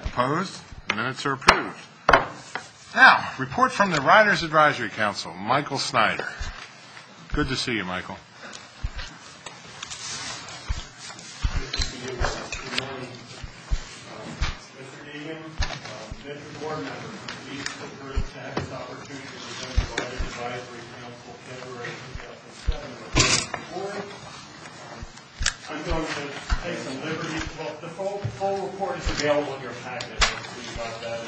Opposed? The minutes are approved. Now, report from the Riders Advisory Council, Michael Snyder. Good to see you, Michael. Good morning, Mr. Deegan, Mr. Board members. Pleased to have this opportunity to present the Riders Advisory Council February 2007 report. I'm going to take some liberties. Well, the full report is available in your packet. We got that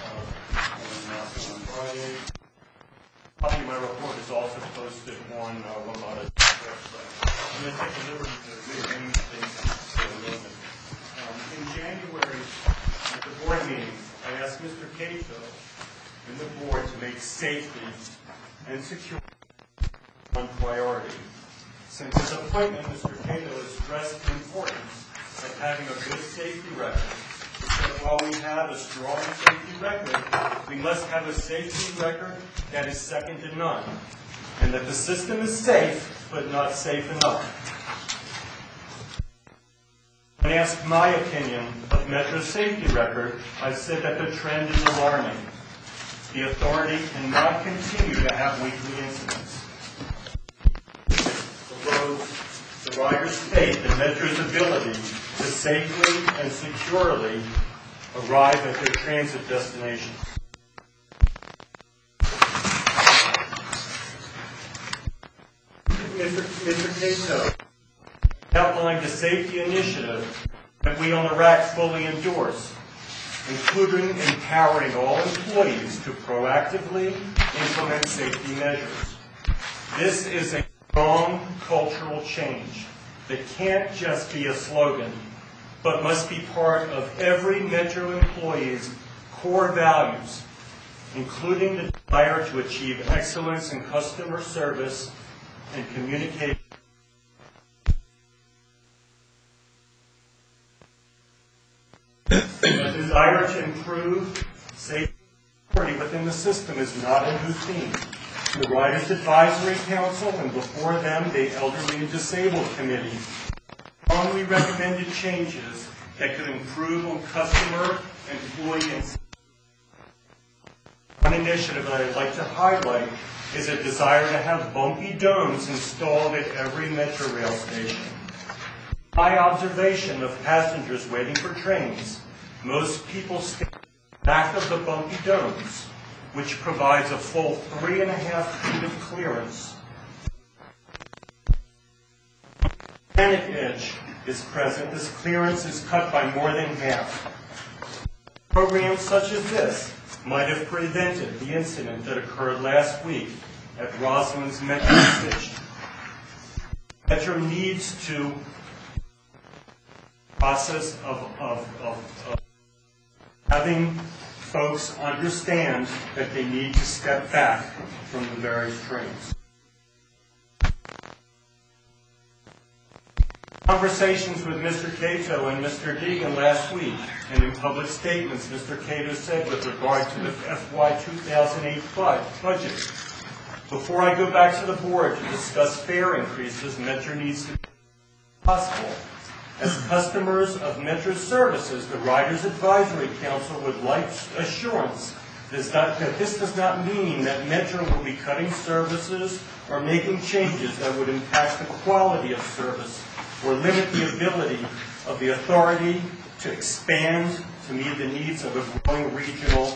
on Friday. A copy of my report is also posted on Lombardo's website. I'm going to take the liberty to rearrange things for a moment. In January, at the board meeting, I asked Mr. Cato and the board to make safety and security one priority. Since his appointment, Mr. Cato has stressed the importance of having a good safety record. He said while we have a strong safety record, we must have a safety record that is second to none, and that the system is safe, but not safe enough. When asked my opinion of Metro's safety record, I said that the trend is alarming. The authority cannot continue to have weekly incidents. The riders' faith in Metro's ability to safely and securely arrive at their transit destination. Mr. Cato outlined a safety initiative that we on the RAC fully endorse, including empowering all employees to proactively implement safety measures. This is a strong cultural change that can't just be a slogan, but must be part of every Metro employee's core values, including the desire to achieve excellence in customer service and communication. The desire to improve safety within the system is not a new theme. The Riders Advisory Council, and before them, the Elderly and Disabled Committee, strongly recommended changes that could improve on customer and employee and safety. One initiative that I'd like to highlight is a desire to have bumpy domes installed at every Metro rail station. My observation of passengers waiting for trains, most people stand back of the bumpy domes, which provides a full 3.5 feet of clearance. The panic edge is present. This clearance is cut by more than half. Programs such as this might have prevented the incident that occurred last week at Roslyn's Metro station. Metro needs to process of having folks understand that they need to step back from the various trains. Conversations with Mr. Cato and Mr. Deegan last week, and in public statements, Mr. Cato said with regard to the FY 2008 budget, before I go back to the board to discuss fare increases, Metro needs to be possible. As customers of Metro services, the Riders Advisory Council would like assurance that this does not mean that Metro will be cutting services or making changes that would impact the quality of service or limit the ability of the authority to expand to meet the needs of a growing regional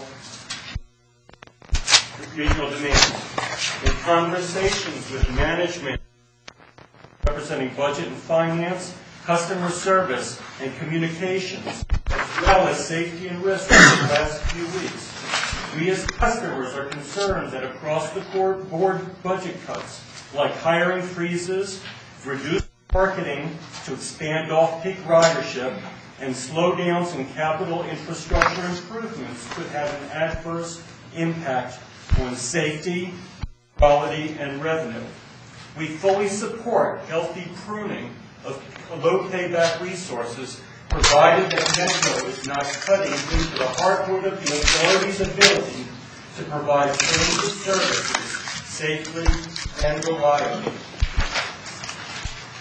demand. In conversations with management representing budget and finance, customer service, and communications, as well as safety and risk over the last few weeks, we as customers are concerned that across-the-board budget cuts, like hiring freezes, reduced marketing to expand off-peak ridership, and slowdowns in capital infrastructure improvements could have an adverse impact on safety, quality, and revenue. We fully support healthy pruning of low payback resources, provided that Metro is not cutting into the hardwood of the authority's ability to provide transit services safely and reliably.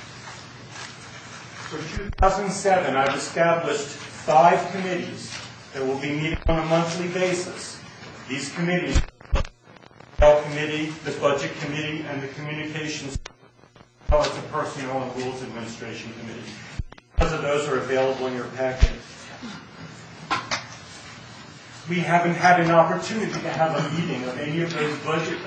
For 2007, I've established 5 committees that will be meeting on a monthly basis. These committees, the Personnel Committee, the Budget Committee, and the Communications, as well as the Personnel and Rules Administration Committee. Because of those are available in your packet. We haven't had an opportunity to have a meeting of any of those budget.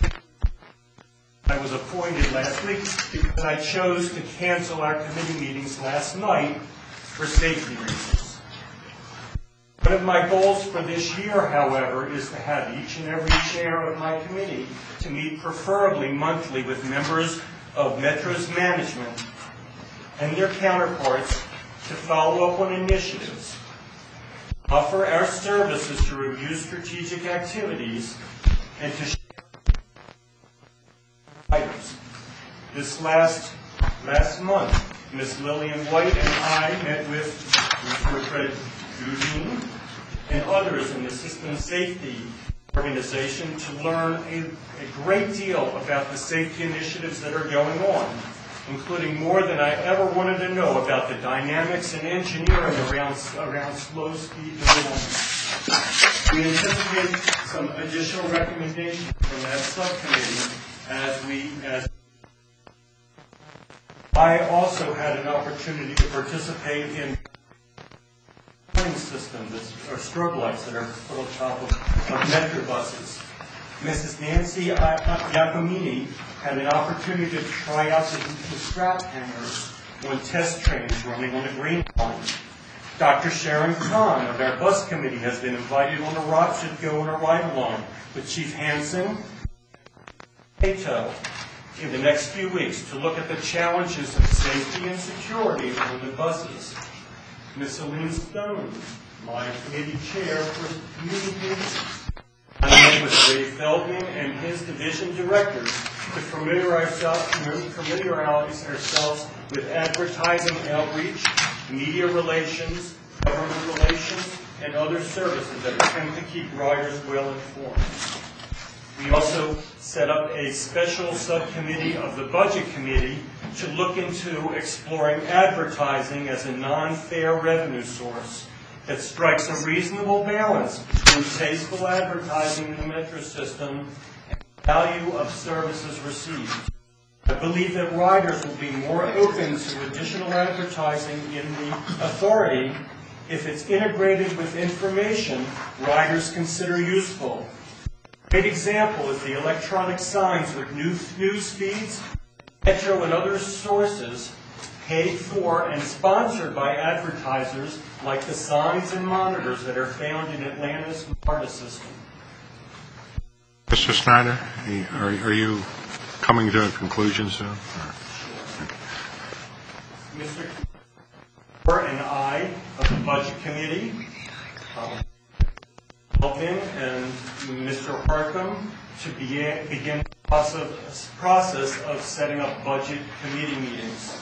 I was appointed last week because I chose to cancel our committee meetings last night for safety reasons. One of my goals for this year, however, is to have each and every chair of my committee to meet preferably monthly with members of Metro's management and their counterparts to follow up on initiatives, offer our services to review strategic activities, and to share items. This last month, Ms. Lillian White and I met with Fred Eugene and others in the System Safety Organization to learn a great deal about the safety initiatives that are going on, including more than I ever wanted to know about the dynamics and engineering around slow speed development. We anticipate some additional recommendations from that subcommittee as I also had an opportunity to participate in warning systems or strobe lights that are put on top of Metro buses. Mrs. Nancy Giacomini had an opportunity to try out the strap hangers on test trains running on the Green Line. Dr. Sharon Kahn of our bus committee has been invited on a ride-along with Chief Hansen and Cato in the next few weeks to look at the challenges of safety and security on the buses. Ms. Aline Stone, my committee chair for communications, I met with Ray Feldman and his division directors to familiarize ourselves with advertising outreach, media relations, government relations, and other services that attempt to keep riders well informed. We also set up a special subcommittee of the Budget Committee to look into exploring advertising as a non-fare revenue source that strikes a reasonable balance between tasteful advertising in the Metro system and the value of services received. I believe that riders will be more open to additional advertising in the authority if it's integrated with information riders consider useful. A great example is the electronic signs with news feeds, Metro and other sources paid for and sponsored by advertisers like the signs and monitors that are found in Atlanta's MARTA system. Mr. Snyder, are you coming to a conclusion soon? Mr. Cooper and I of the Budget Committee, Melvin and Mr. Harcum, to begin the process of setting up budget committee meetings.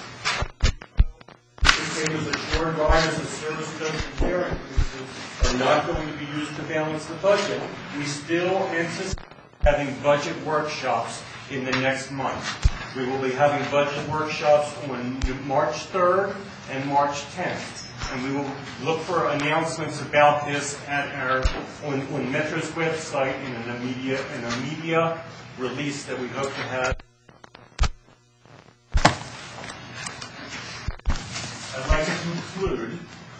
This was assured riders and service jobs and care increases are not going to be used to balance the budget. We still anticipate having budget workshops in the next month. We will be having budget workshops on March 3rd and March 10th. And we will look for announcements about this at on Metro's website and in a media release that we hope to have. I'd like to conclude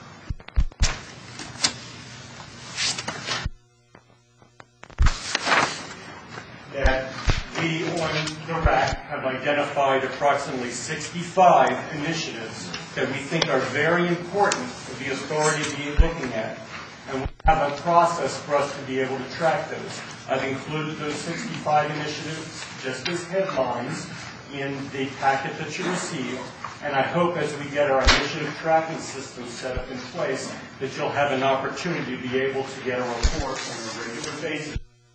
that we on the RAC have identified approximately 65 initiatives that we think are very important for the authority to be looking at. And we have a process for us to be able to track those. I've included those 65 initiatives just as headlines in the packet that you received. And I hope as we get our initiative tracking system set up in place that you'll have an opportunity to be able to get a report on a regular basis.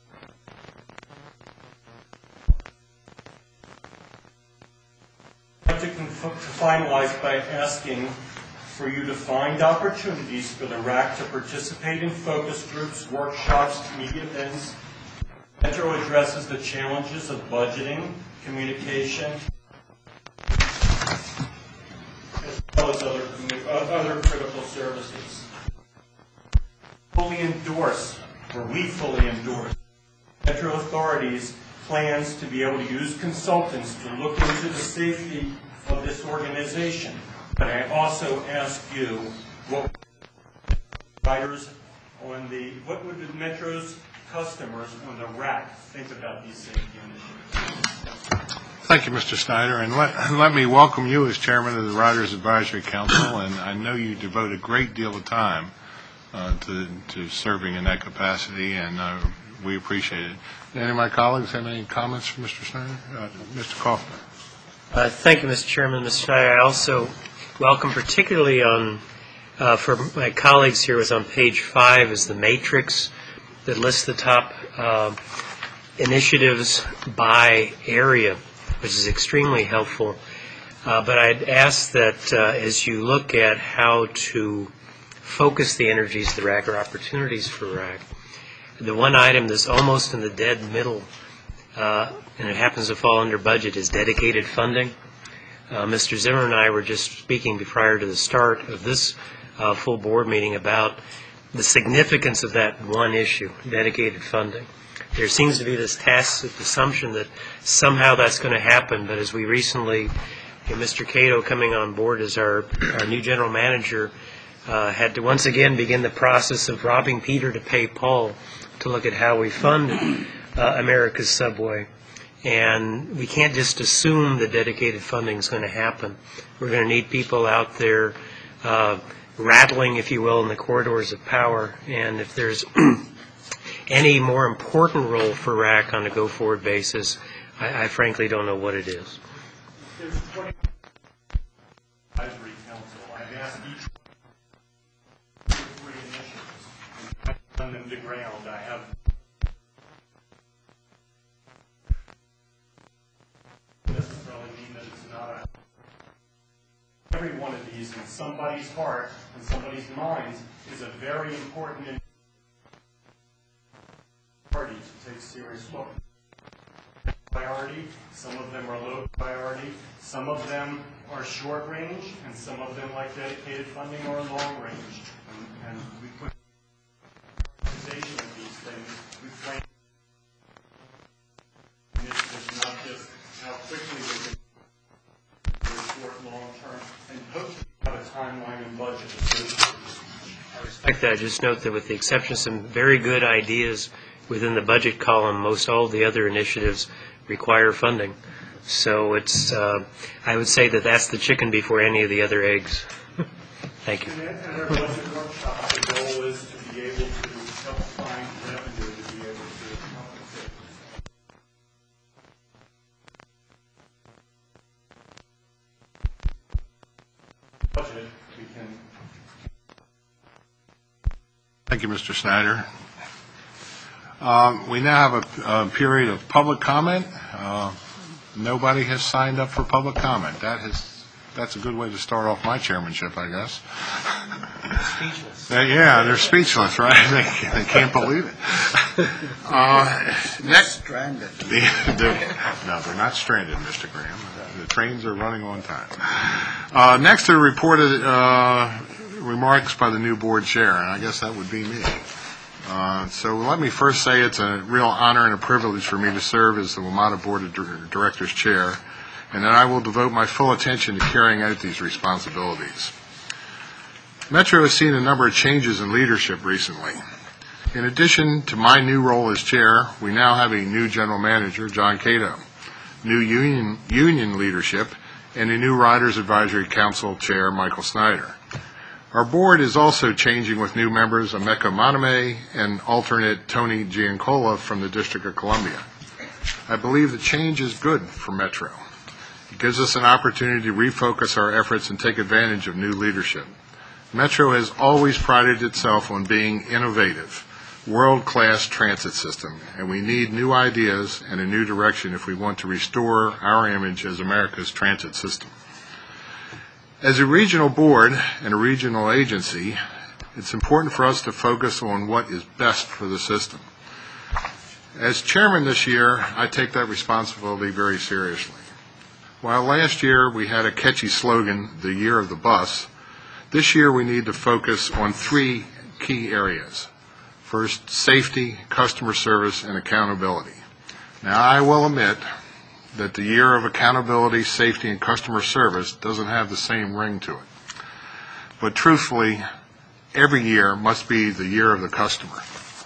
I'd like to finalize by asking for you to find opportunities for the RAC to participate in focus groups, workshops, media events. Metro addresses the challenges of budgeting, communication, as well as other critical services. fully endorse, or we fully endorse, Metro Authority's plans to be able to use consultants to look into the safety of this organization. But I also ask you, what would the Metro's customers on the rack think about these safety initiatives? Thank you, Mr. Snyder, and let me welcome you as chairman of the Riders Advisory Council, and I know you devote a great deal of time to serving in that capacity, and we appreciate it. Any of my colleagues have any comments for Mr. Snyder? Mr. Kaufman. Thank you, Mr. Chairman. Mr. Snyder, I also welcome particularly for my colleagues here was on page 5 is the matrix that lists the top initiatives by area, which is extremely helpful. But I'd ask that as you look at how to focus the energies of the RAC or opportunities for RAC, the one item that's almost in the dead middle, and it happens to fall under budget, is dedicated funding. Mr. Zimmer and I were just speaking prior to the start of this full board meeting about the significance of that one issue, dedicated funding. There seems to be this tacit assumption that somehow that's going to happen, but as we recently, Mr. Cato coming on board as our new general manager, had to once again begin the process of robbing Peter to pay Paul to look at how we fund America's subway. And we can't just assume that dedicated funding is going to happen. We're going to need people out there rattling, if you will, in the corridors of power. And if there's any more important role for RAC on a go-forward basis, I frankly don't know what it is. There's 20 advisory council. I've asked each 2 or 3 initiatives. I've done them to ground. I have necessarily mean that it's not every one of these in somebody's heart and somebody's mind is a very important party to take serious look. Priority, some of them are low priority, some of them are short range, and some of them, like dedicated funding, are long range. And we put prioritization of these things, we frame initiatives, not just how quickly we can do short, long term, and hopefully have a timeline and budget associated. I respect that. Just note that with the exception of some very good ideas within the budget column, most all of the other initiatives require funding. So it's, I would say that that's the chicken before any of the other eggs. Thank you. And at our budget workshop, the goal is to be able to help find revenue to be able to compensate. Budget, we can. Thank you, Mr. Snyder. We now have a period of public comment. Nobody has signed up for public comment. That's a good way to start off my chairmanship, I guess. Speechless. They're speechless, right? They can't believe it. Next, Stranded. no, they're not stranded, Mr. Graham. The trains are running on time. Next are reported remarks by the new board chair, and I guess that would be me. So let me first say it's a real honor and a privilege for me to serve as the WMATA Board of Directors Chair, and that I will devote my full attention to carrying out these responsibilities. Metro has seen a number of changes in leadership recently. In addition to my new role as chair, we now have a new general manager, John Cato, new union leadership, and a new Riders Advisory Council chair, Michael Snyder. Our board is also changing with new members, Emeka Moname and alternate Tony Giancola from the District of Columbia. I believe the change is good for Metro. It gives us an opportunity to refocus our efforts and take advantage of new leadership. Metro has always prided itself on being innovative, world-class transit system, and we need new ideas and a new direction if we want to restore our image as America's transit system. As a regional board and a regional agency, it's important for us to focus on what is best for the system. As chairman this year, I take that responsibility very seriously. While last year we had a catchy slogan, the year of the bus, this year we need to focus on 3 key areas. First, safety, customer service, and accountability. Now, I will admit that the year of accountability, safety, and customer service doesn't have the same ring to it. But truthfully, every year must be the year of the customer.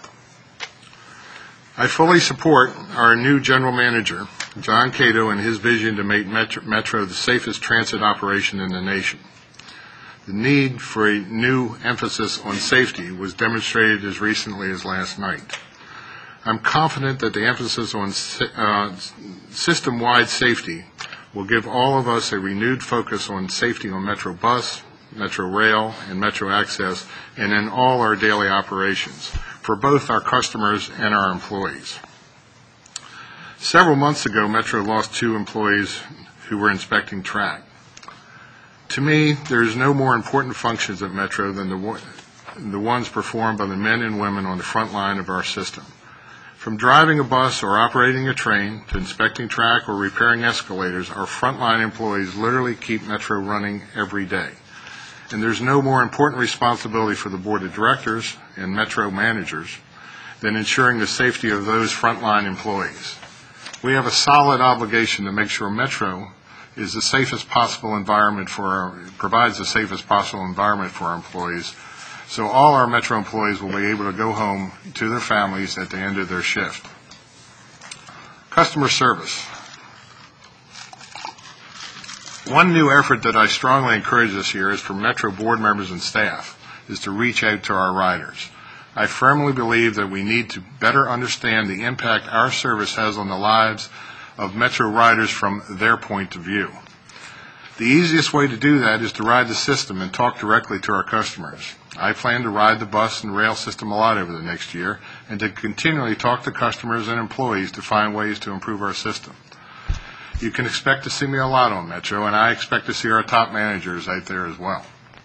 I fully support our new general manager, John Cato, and his vision to make Metro the safest transit operation in the nation. The need for a new emphasis on safety was demonstrated as recently as last night. I'm confident that the emphasis on system-wide safety will give all of us a renewed focus on safety on Metro Bus, Metro Rail, and Metro Access, and in all our daily operations, for both our customers and our employees. Several months ago, Metro lost 2 employees who were inspecting track. To me, there is no more important functions at Metro than the ones performed by the men and women on the front line of our system. From driving a bus or operating a train to inspecting track or repairing escalators, our frontline employees literally keep Metro running every day. And there's no more important responsibility for the board of directors and Metro managers than ensuring the safety of those frontline employees. We have a solid obligation to make sure Metro is the safest possible environment provides the safest possible environment for our employees, so all our Metro employees will be able to go home to their families at the end of their shift. Customer service. One new effort that I strongly encourage this year is for Metro board members and staff is to reach out to our riders. I firmly believe that we need to better understand the impact our service has on the lives of Metro riders from their point of view. The easiest way to do that is to ride the system and talk directly to our customers. I plan to ride the bus and rail system a lot over the next year and to continually talk to customers and employees to find ways to improve our system. You can expect to see me a lot on Metro, and I expect to see our top managers out there as well.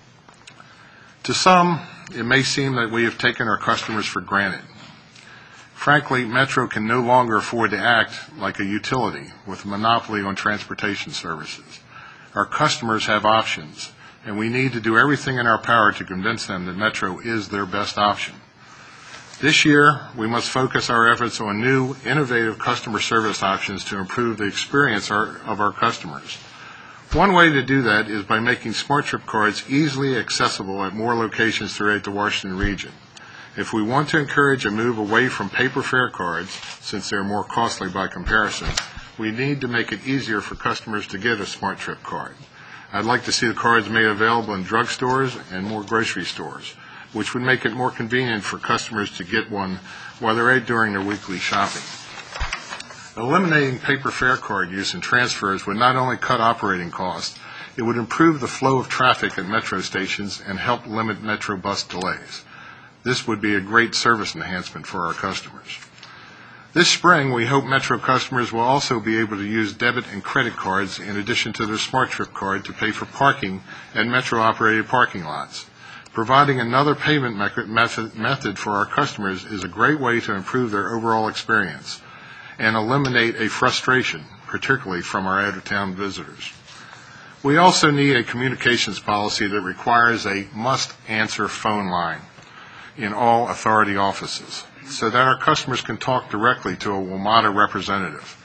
To some, it may seem that we have taken our customers for granted. Frankly, Metro can no longer afford to act like a utility with a monopoly on transportation services. Our customers have options, and we need to do everything in our power to convince them that Metro is their best option. This year, we must focus our efforts on new, innovative customer service options to improve the experience of our customers. One way to do that is by making SmartTrip cards easily accessible at more locations throughout the Washington region. If we want to encourage a move away from paper fare cards, since they're more costly by comparison, we need to make it easier for customers to get a SmartTrip card. I'd like to see the cards made available in drugstores and more grocery stores, which would make it more convenient for customers to get one while they're out during their weekly shopping. Eliminating paper fare card use and transfers would not only cut operating costs, it would improve the flow of traffic at Metro stations and help limit Metro bus delays. This would be a great service enhancement for our customers. This spring, we hope Metro customers will also be able to use debit and credit cards in addition to their SmartTrip card to pay for parking at Metro-operated parking lots. Providing another payment method for our customers is a great way to improve their overall experience and eliminate a frustration, particularly from our out-of-town visitors. We also need a communications policy that requires a must-answer phone line in all authority offices so that our customers can talk directly to a WMATA representative.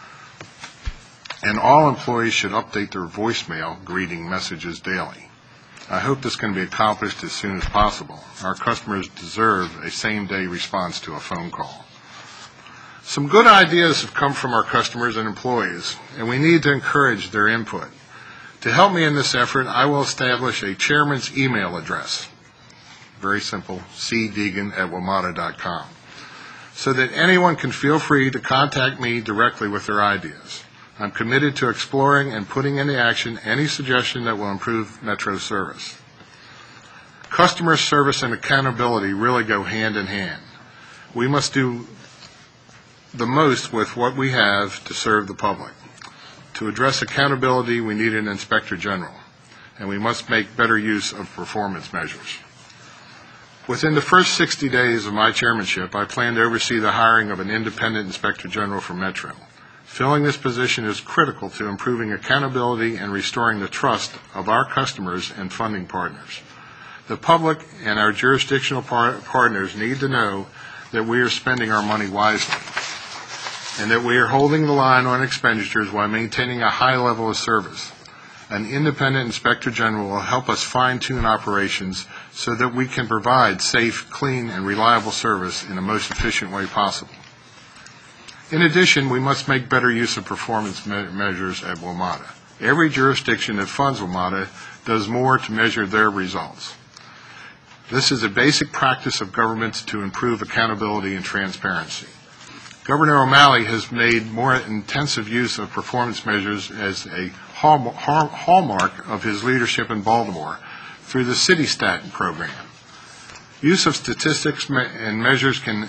And all employees should update their voicemail greeting messages daily. I hope this can be accomplished as soon as possible. Our customers deserve a same-day response to a phone call. Some good ideas have come from our customers and employees, and we need to encourage their input. To help me in this effort, I will establish a chairman's email address. Very simple, cdeegan@wmata.com, so that anyone can feel free to contact me directly with their ideas. I'm committed to exploring and putting into action any suggestion that will improve Metro service. Customer service and accountability really go hand in hand. We must do the most with what we have to serve the public. To address accountability, we need an inspector general, and we must make better use of performance measures. Within the first 60 days of my chairmanship, I plan to oversee the hiring of an independent inspector general for Metro. Filling this position is critical to improving accountability and restoring the trust of our customers and funding partners. The public and our jurisdictional partners need to know that we are spending our money wisely, and that we are holding the line on expenditures while maintaining a high level of service. An independent inspector general will help us fine-tune operations so that we can provide safe, clean, and reliable service in the most efficient way possible. In addition, we must make better use of performance measures at WMATA. Every jurisdiction that funds WMATA does more to measure their results. This is a basic practice of governments to improve accountability and transparency. Governor O'Malley has made more intensive use of performance measures as a hallmark of his leadership in Baltimore through the CityStat program. Use of statistics and measures can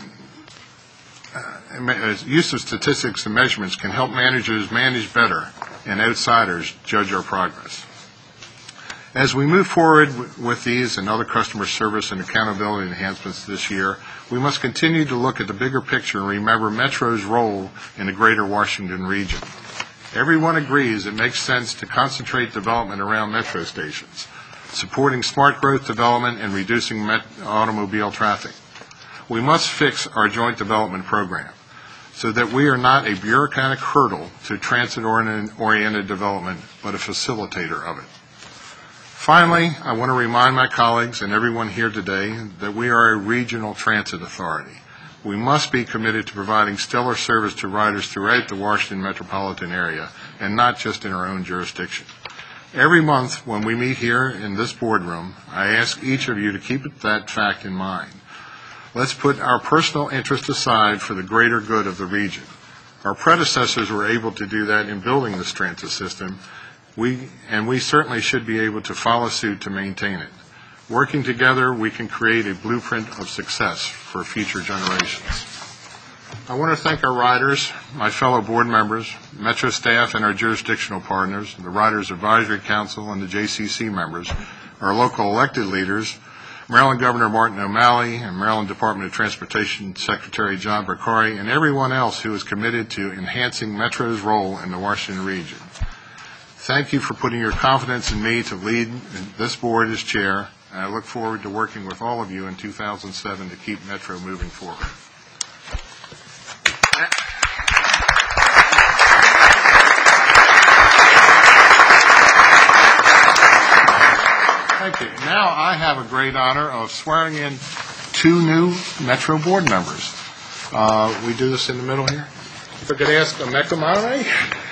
use of statistics and measurements can help managers manage better and outsiders judge our progress. As we move forward with these and other customer service and accountability enhancements this year, we must continue to look at the bigger picture and remember Metro's role in the greater Washington region. Everyone agrees it makes sense to concentrate development around metro stations, supporting smart growth development and reducing automobile traffic. We must fix our joint development program so that we are not a bureaucratic hurdle to transit-oriented development, but a facilitator of it. Finally, I want to remind my colleagues and everyone here today that we are a regional transit authority. We must be committed to providing stellar service to riders throughout the Washington metropolitan area and not just in our own jurisdiction. Every month when we meet here in this boardroom, I ask each of you to keep that fact in mind. Let's put our personal interest aside for the greater good of the region. Our predecessors were able to do that in building this transit system, and we certainly should be able to follow suit to maintain it. Working together, we can create a blueprint of success for future generations. I want to thank our riders, my fellow board members, Metro staff, and our jurisdictional partners, the Riders Advisory Council and the JCC members, our local elected leaders, Maryland Governor Martin O'Malley and Maryland Department of Transportation Secretary John Porcari, and everyone else who is committed to enhancing Metro's role in the Washington region. Thank you for putting your confidence in me to lead this board as chair, and I look forward to working with all of you in 2007 to keep Metro moving forward. Thank you. Now I have a great honor of swearing in 2 new Metro board members. We do this in the middle here. If I could ask Emeka Monterey.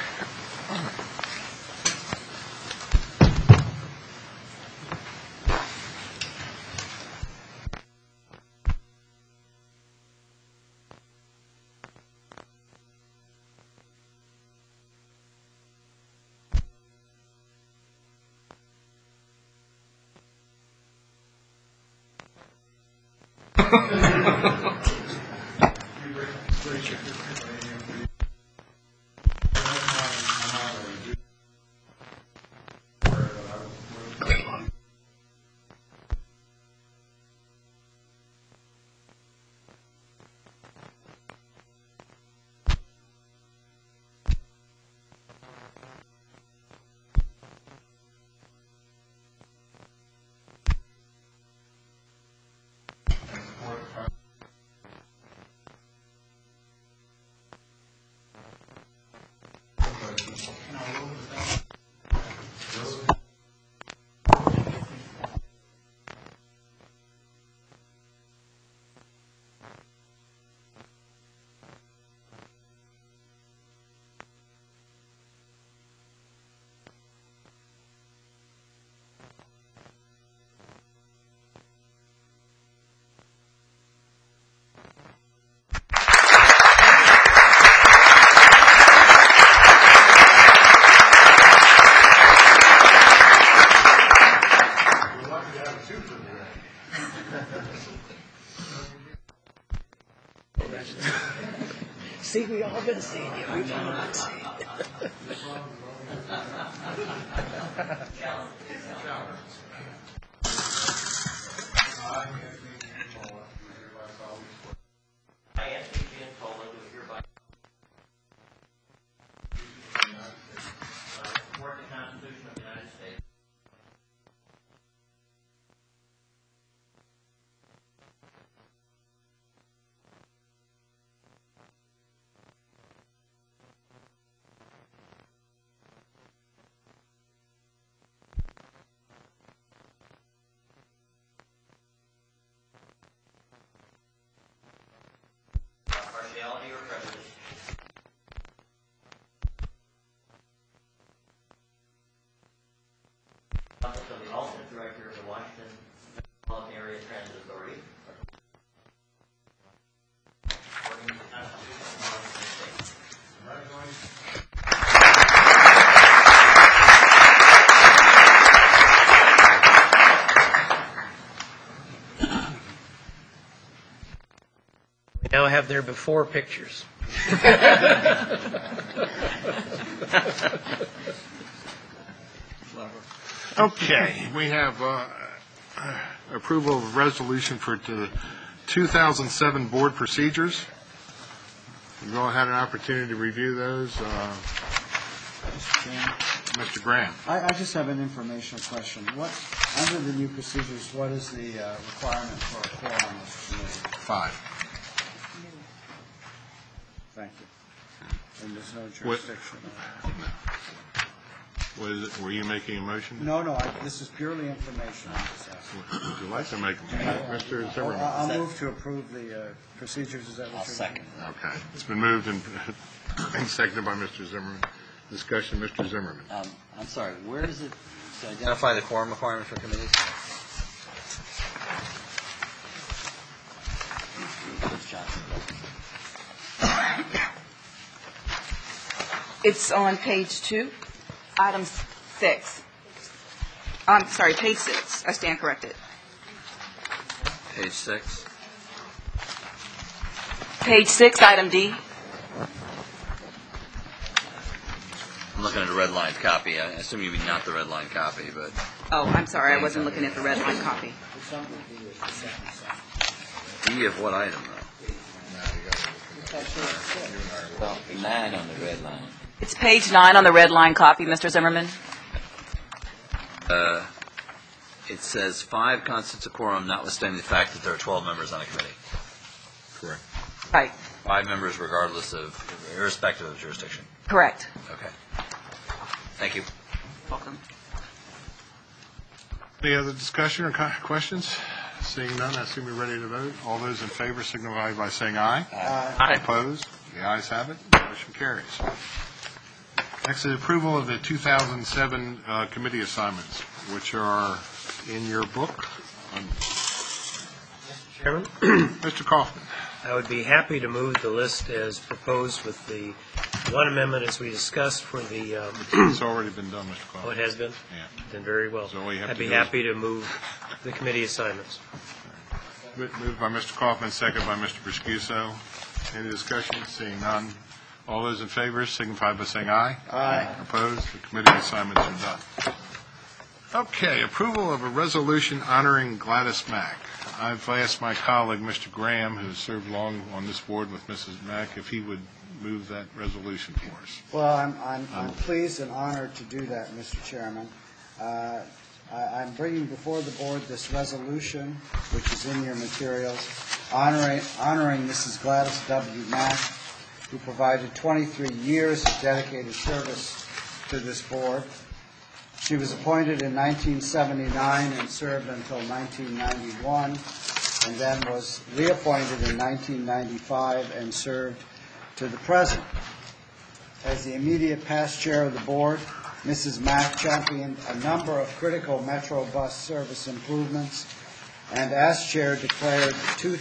See, we all been seeing you. We've all been seeing you. Now have their before pictures. Okay, we have approval of resolution for the 2007 board procedures. You've all had an opportunity to review those. Mr. Graham. I just have an informational question. What, under the new procedures, what is the requirement for a quorum on this committee? 5. Thank you. And there's no jurisdiction. Were you making a motion? No, this is purely informational. Would you like to make a motion? Mr. Zimmerman? I'll move to approve the procedures. Is that what you're... I'll second. Okay. It's been moved and seconded by Mr. Zimmerman. Discussion, Mr. Zimmerman. I'm sorry, where is it to identify the quorum requirement for committees? It's on page 2, item 6. I'm sorry, page 6. I stand corrected. Page 6. Page 6, item D. I'm looking at a red line copy. I assume you mean not the red line copy, but Oh, I'm sorry, I wasn't looking at the red line copy. D of what item, though? Well, 9 on the red line. It's page 9 on the red line copy, Mr. Zimmerman. It says 5 constitutes a quorum, notwithstanding the fact that there are 12 members on a committee. Correct. Right, 5 members irrespective of jurisdiction. correct. Okay. Thank you. Welcome. Any other discussion or questions? Seeing none, I assume you're ready to vote. All those in favor signify by saying aye. Aye. Opposed? The ayes have it. Motion carries. Next is approval of the 2007 committee assignments, which are in your book. Chairman? Mr. Kaufman. I would be happy to move the list as proposed with the one amendment as we discussed for the, It's already been done, Mr. Kaufman. oh, it has been? Yeah. Then very well. So all you have I'd to be do is- happy to move the committee assignments. Moved by Mr. Kaufman, second by Mr. Briscuso. Any discussion? Seeing none. All those in favor signify by saying aye. Aye. Opposed? The committee assignments are done. Okay, approval of a resolution honoring Gladys Mack. I've asked my colleague, Mr. Graham, who has served long on this board with Mrs. Mack, if he would move that resolution for us. Well, I'm pleased and honored to do that, Mr. Chairman. I'm bringing before the board this resolution, which is in your materials, honoring Mrs. Gladys W. Mack, who provided 23 years of dedicated service to this board. She was appointed in 1979 and served until 1991, and then was reappointed in 1995 and served to the present. As the immediate past chair of the board, Mrs. Mack championed a number of critical Metro bus service improvements, and as chair declared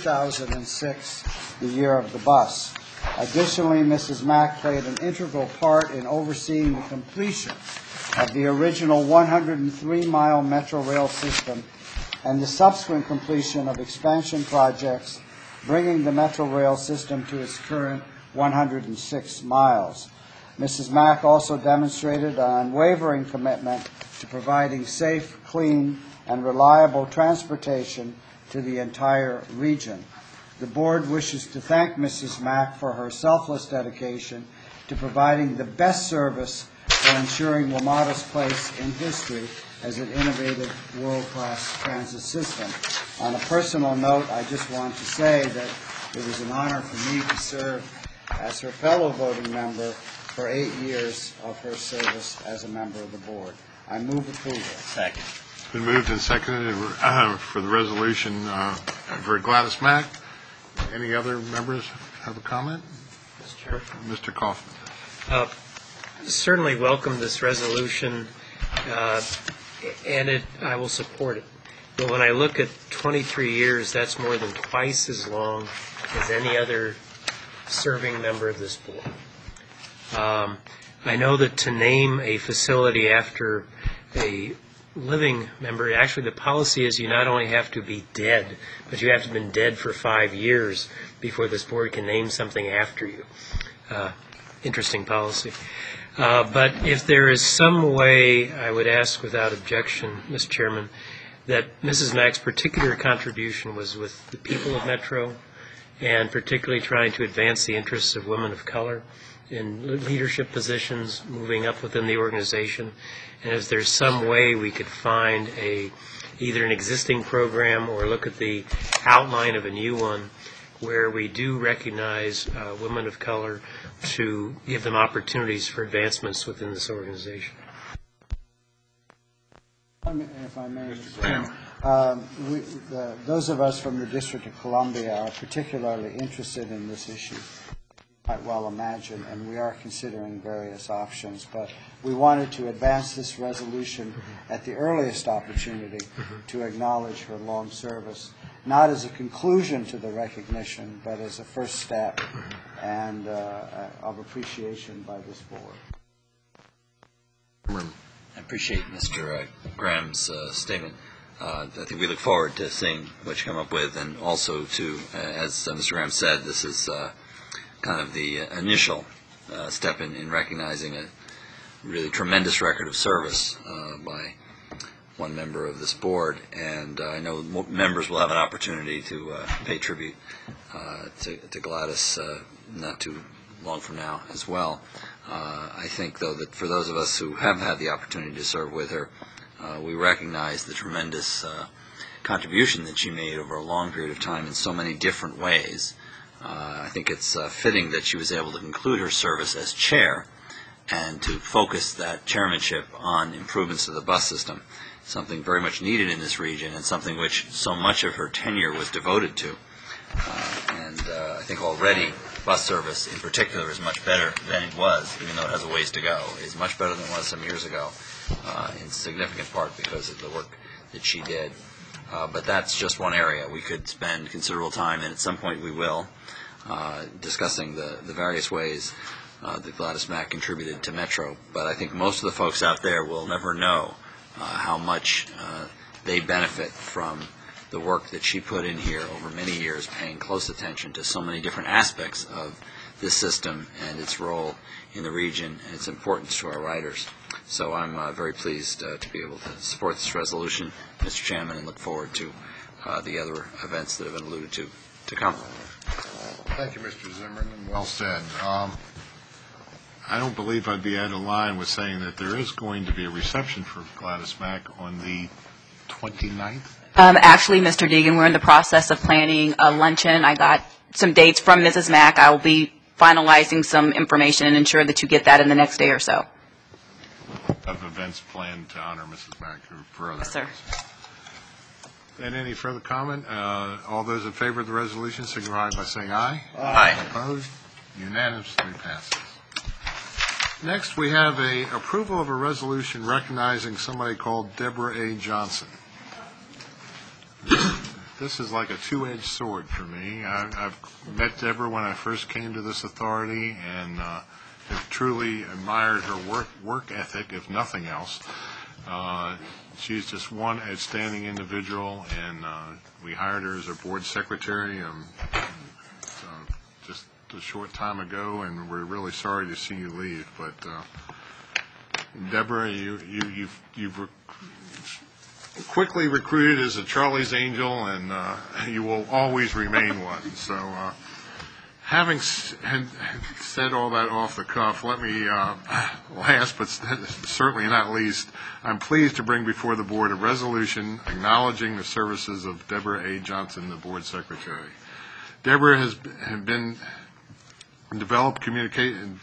2006 the year of the bus. Additionally, Mrs. Mack played an integral part in overseeing the completion of the original 103-mile Metro rail system and the subsequent completion of expansion projects, bringing the Metro rail system to its current 106 miles. Mrs. Mack also demonstrated an unwavering commitment to providing safe, clean, and reliable transportation to the entire region. The board wishes to thank Mrs. Mack for her selfless dedication to providing the best service for ensuring WMATA's place in history as an innovative world-class transit system. On a personal note, I just want to say that it was an honor for me to serve as her fellow voting member for 8 years of her service as a member of the board. I move approval. Second. It's been moved and seconded for the resolution for Gladys Mack. Any other members have a comment? Mr. Chair? Mr. Kaufman. Certainly welcome this resolution, and I will support it. But when I look at 23 years, that's more than twice as long as any other serving member of this board. I know that to name a facility after a living member, actually the policy is you not only have to be dead, but you have to have been dead for 5 years before this board can name something after you. Interesting policy. But if there is some way, I would ask without objection, Mr. Chairman, that Mrs. Mack's particular contribution was with the people of Metro, and particularly trying to advance the interests of women of color in leadership positions, moving up within the organization. And if there's some way we could find either an existing program or look at the outline of a new one where we do recognize women of color to give them opportunities for advancements within this organization. If I may, Mr. Graham, those of us from the District of Columbia are particularly interested in this issue, quite well imagine, and we are considering various options. But we wanted to advance this resolution at the earliest opportunity to acknowledge her long service, not as a conclusion to the recognition, but as a first step and of appreciation by this board. I appreciate Mr. Graham's statement. I think we look forward to seeing what you come up with, and also to, as Mr. Graham said, this is kind of the initial step in recognizing a really tremendous record of service by one member of this board, and I know members will have an opportunity to pay tribute to Gladys not too long from now as well. I think, though, that for those of us who have had the opportunity to serve with her, we recognize the tremendous contribution that she made over a long period of time in so many different ways. I think it's fitting that she was able to conclude her service as chair and to focus that chairmanship on improvements to the bus system, something very much needed in this region and something which so much of her tenure was devoted to. And I think already bus service in particular is much better than it was, even though it has a ways to go. It's much better than it was some years ago, in significant part because of the work that she did. But that's just one area. We could spend considerable time, and at some point we will, discussing the various ways that Gladys Mack contributed to Metro. But I think most of the folks out there will never know how much they benefit from the work that she put in here over many years, paying close attention to so many different aspects of this system and its role in the region and its importance to our riders. So I'm very pleased to be able to support this resolution, Mr. Chairman, and look forward to the other events that have been alluded to come. Thank you, Mr. Zimmerman. Well said. I don't believe I'd be out of line with saying that there is going to be a reception for Gladys Mack on the 29th. Actually, Mr. Deegan, we're in the process of planning a luncheon. I got some dates from Mrs. Mack. I will be finalizing some information and ensure that you get that in the next day or so. Of events planned to honor Mrs. Mack for other. Yes, sir. And any further comment? All those in favor of the resolution signify by saying aye. Aye. Opposed? Unanimously passes. Next, we have a approval of a resolution recognizing somebody called Deborah A. Johnson. This is like a two-edged sword for me. I've met Deborah when I first came to this authority and have truly admired her work ethic, if nothing else. She's just one outstanding individual, and we hired her as our board secretary just a short time ago, and we're really sorry to see you leave. But Deborah, you've quickly recruited as a Charlie's Angel, and you will always remain one. So having said all that off the cuff, let me, last but certainly not least, I'm pleased to bring before the board a resolution acknowledging the services of Deborah A. Johnson, the board secretary. Deborah has developed communication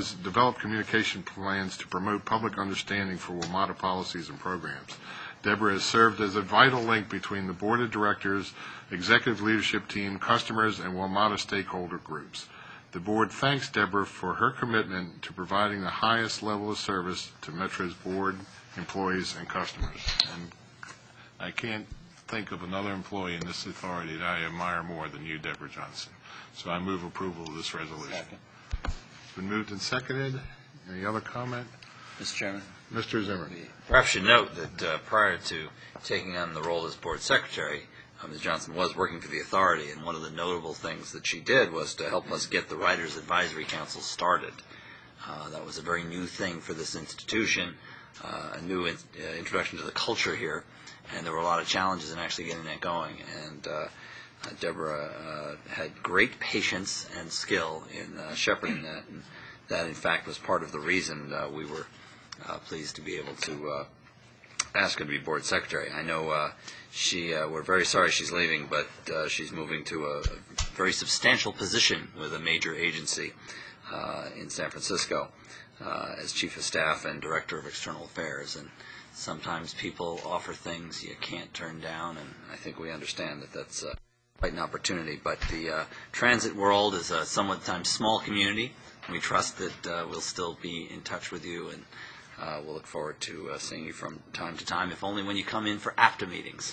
plans to promote public understanding for WMATA policies and programs. Deborah has served as a vital link between the board of directors, executive leadership team, customers, and WMATA stakeholder groups. The board thanks Deborah for her commitment to providing the highest level of service to Metro's board, employees, and customers. And I can't think of another employee in this authority that I admire more than you, Deborah Johnson. So I move approval of this resolution. Second. It's been moved and seconded. Any other comment? Mr. Chairman? Mr. Zimmer. Perhaps should note that prior to taking on the role as board secretary, Ms. Johnson was working for the authority, and one of the notable things that she did was to help us get the Writers Advisory Council started. That was a very new thing for this institution, a new introduction to the culture here, and there were a lot of challenges in actually getting that going. And Deborah had great patience and skill in shepherding that, and that, in fact, was part of the reason we were pleased to be able to ask her to be board secretary. I know we're very sorry she's leaving, but she's moving to a very substantial position with a major agency in San Francisco as chief of staff and director of external affairs. And sometimes people offer things you can't turn down, and I think we understand that that's quite an opportunity. But the transit world is a somewhat times small community. We trust that we'll still be in touch with you, and we'll look forward to seeing you from time to time, if only when you come in for APTA meetings.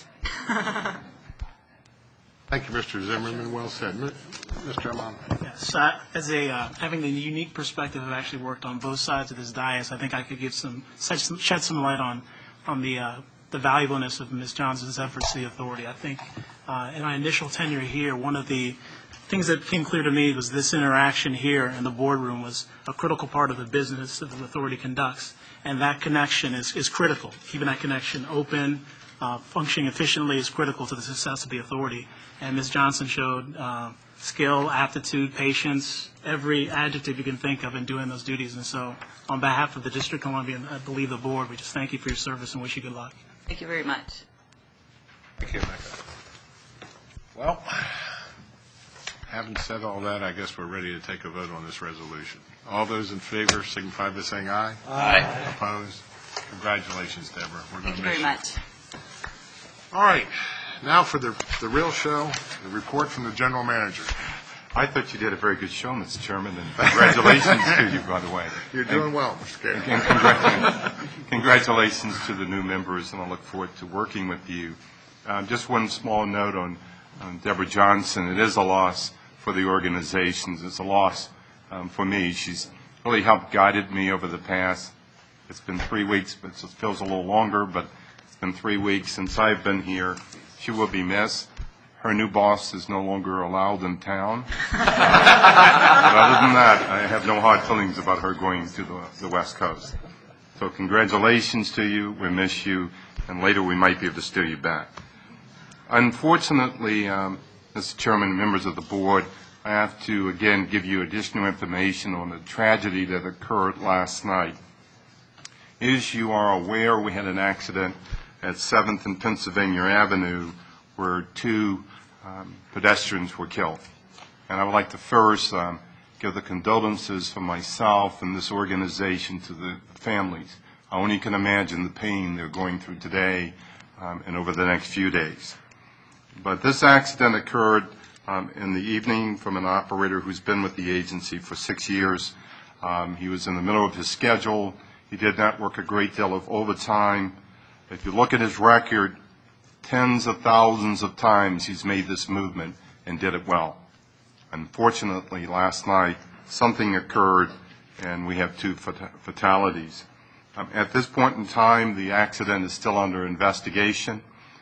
Thank you, Mr. Zimmerman. Well said. Mr. Amano. Yes, as having the unique perspective, I've actually worked on both sides of this dais. I think I could shed some light on the valuableness of Ms. Johnson's efforts to the authority. I think in my initial tenure here, one of the things that became clear to me was this interaction here in the boardroom was a critical part of the business that the authority conducts, and that connection is critical. Keeping that connection open, functioning efficiently is critical to the success of the authority. And Ms. Johnson showed skill, aptitude, patience, every adjective you can think of in doing those duties. And so on behalf of the District of Columbia and I believe the board, we just thank you for your service and wish you good luck. Thank you very much. Thank you, Mecca. Well, having said all that, I guess we're ready to take a vote on this resolution. All those in favor signify by saying aye. Aye. Opposed? Congratulations, Deborah. We're going Thank to you miss very you. much. All right. Now for the real show, the report from the general manager. I thought you did a very good show, Mr. Chairman, and congratulations to you, by the way. You're doing well, Mr. Gary. And congratulations to the new members, and I look forward to working with you. Just one small note on Deborah Johnson. It is a loss for the organizations. It's a loss for me. She's really helped guided me over the past. It's been 3 weeks, but it feels a little longer, but it's been 3 weeks since I've been here. She will be missed. Her new boss is no longer allowed in town. But other than that, I have no hard feelings about her going to the West Coast. So congratulations to you. We miss you, and later we might be able to steal you back. Unfortunately, Mr. Chairman, members of the board, I have to again give you additional information on the tragedy that occurred last night. As you are aware, we had an accident at 7th and Pennsylvania Avenue where 2 pedestrians were killed. And I would like to first give the condolences from myself and this organization to the families. I only can imagine the pain they're going through today and over the next few days. But this accident occurred in the evening from an operator who's been with the agency for 6 years. He was in the middle of his schedule. He did not work a great deal of overtime. If you look at his record, tens of thousands of times he's made this movement and did it well. Unfortunately, last night, something occurred and we have 2 fatalities. At this point in time, the accident is still under investigation.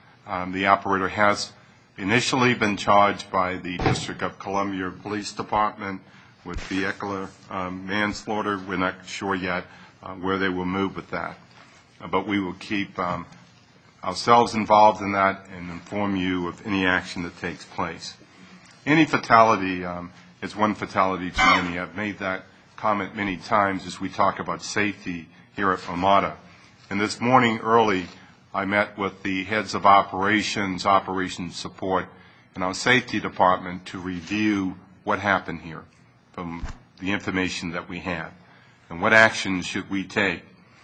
The operator has initially been charged by the District of Columbia Police Department with vehicular manslaughter. We're not sure yet where they will move with that. But we will keep ourselves involved in that and inform you of any action that takes place. Any fatality is one fatality too many. I've made that comment many times as we talk about safety here at Armada. And this morning early, I met with the heads of operations support, and our safety department to review what happened here from the information that we have and what actions should we take,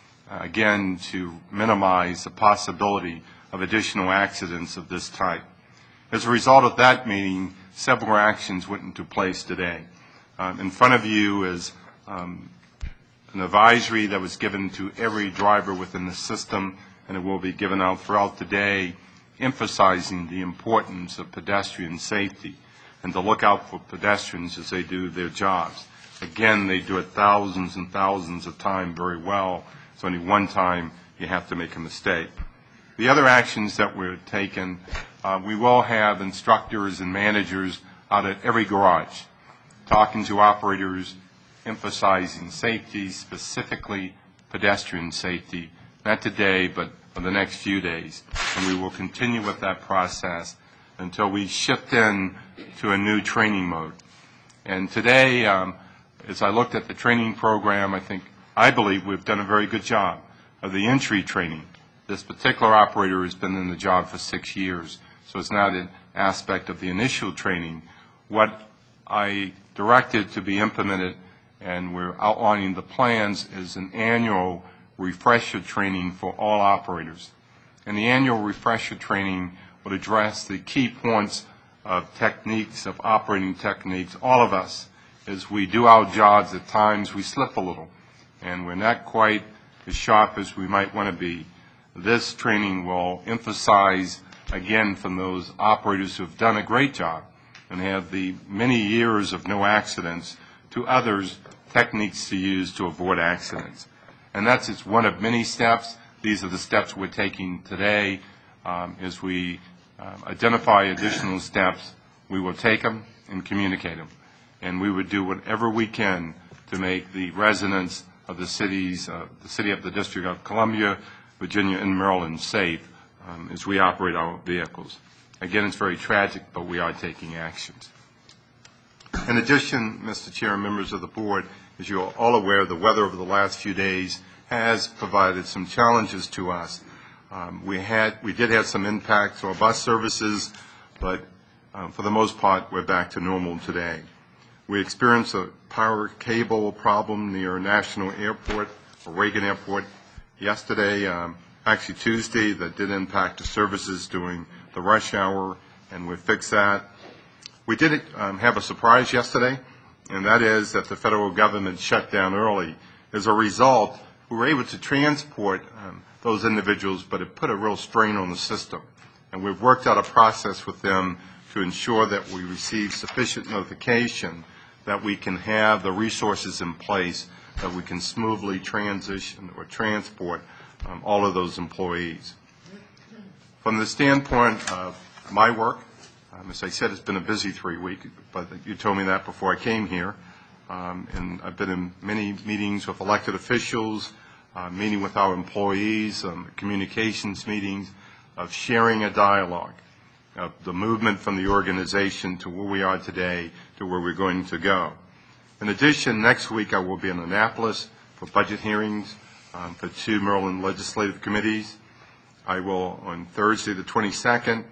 again, to minimize the possibility of additional accidents of this type. As a result of that meeting, several actions went into place today. In front of you is an advisory that was given to every driver within the system, and it will be given out throughout the day, emphasizing the importance of pedestrian safety and to look out for pedestrians as they do their jobs. Again, they do it thousands and thousands of times very well, It's only one time you have to make a mistake. The other actions that we're taking, we will have instructors and managers out at every garage, talking to operators, emphasizing safety, specifically pedestrian safety, not today, but for the next few days. And we will continue with that process until we shift in to a new training mode. And today, as I looked at the training program, I believe we've done a very good job of the entry training. This particular operator has been in the job for 6 years, so it's not an aspect of the initial training. What I directed to be implemented, and we're outlining the plans, is an annual refresher training for all operators. And the annual refresher training would address the key points of techniques, of operating techniques. All of us, as we do our jobs, at times we slip a little, and we're not quite as sharp as we might want to be. This training will emphasize, again, from those operators who have done a great job and have the many years of no accidents, to others, techniques to use to avoid accidents. And that's just one of many steps. These are the steps we're taking today. As we identify additional steps, we will take them and communicate them. And we would do whatever we can to make the residents of the city of the District of Columbia, Virginia, and Maryland safe as we operate our vehicles. Again, it's very tragic, but we are taking actions. In addition, Mr. Chair and members of the board, as you are all aware, the weather over the last few days has provided some challenges to us. We did have some impact to our bus services, but for the most part, we're back to normal today. We experienced a power cable problem near National Airport, or Reagan Airport, yesterday, actually Tuesday, that did impact the services during the rush hour, and we fixed that. We did have a surprise yesterday, and that is that the federal government shut down early. As a result, we were able to transport those individuals, but it put a real strain on the system. And we've worked out a process with them to ensure that we receive sufficient notification that we can have the resources in place that we can smoothly transition or transport all of those employees. From the standpoint of my work, as I said, it's been a busy 3 weeks, but you told me that before I came here. And I've been in many meetings with elected officials, meeting with our employees, communications meetings, of sharing a dialogue, of the movement from the organization to where we are today to where we're going to go. In addition, next week I will be in Annapolis for budget hearings for 2 Maryland legislative committees. I will, on Thursday the 22nd,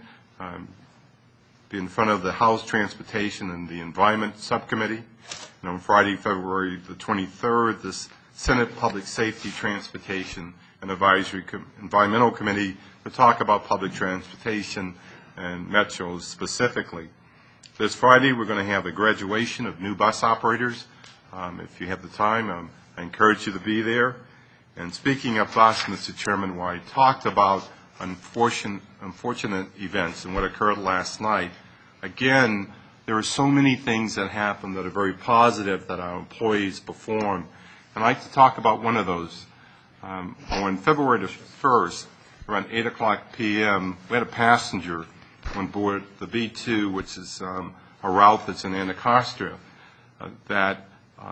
be in front of the House Transportation and the Environment Subcommittee. And on Friday, February the 23rd, the Senate Public Safety, Transportation, and Advisory Environmental Committee to talk about public transportation and metros specifically. This Friday, we're going to have a graduation of new bus operators. If you have the time, I encourage you to be there. And speaking of bus, Mr. Chairman, while I talked about unfortunate events and what occurred last night, again, there are so many things that happen that are very positive that our employees perform. And I'd like to talk about one of those. On February the 1st, around 8 o'clock p.m., we had a passenger on board the B2, which is a route that's in Anacostia, that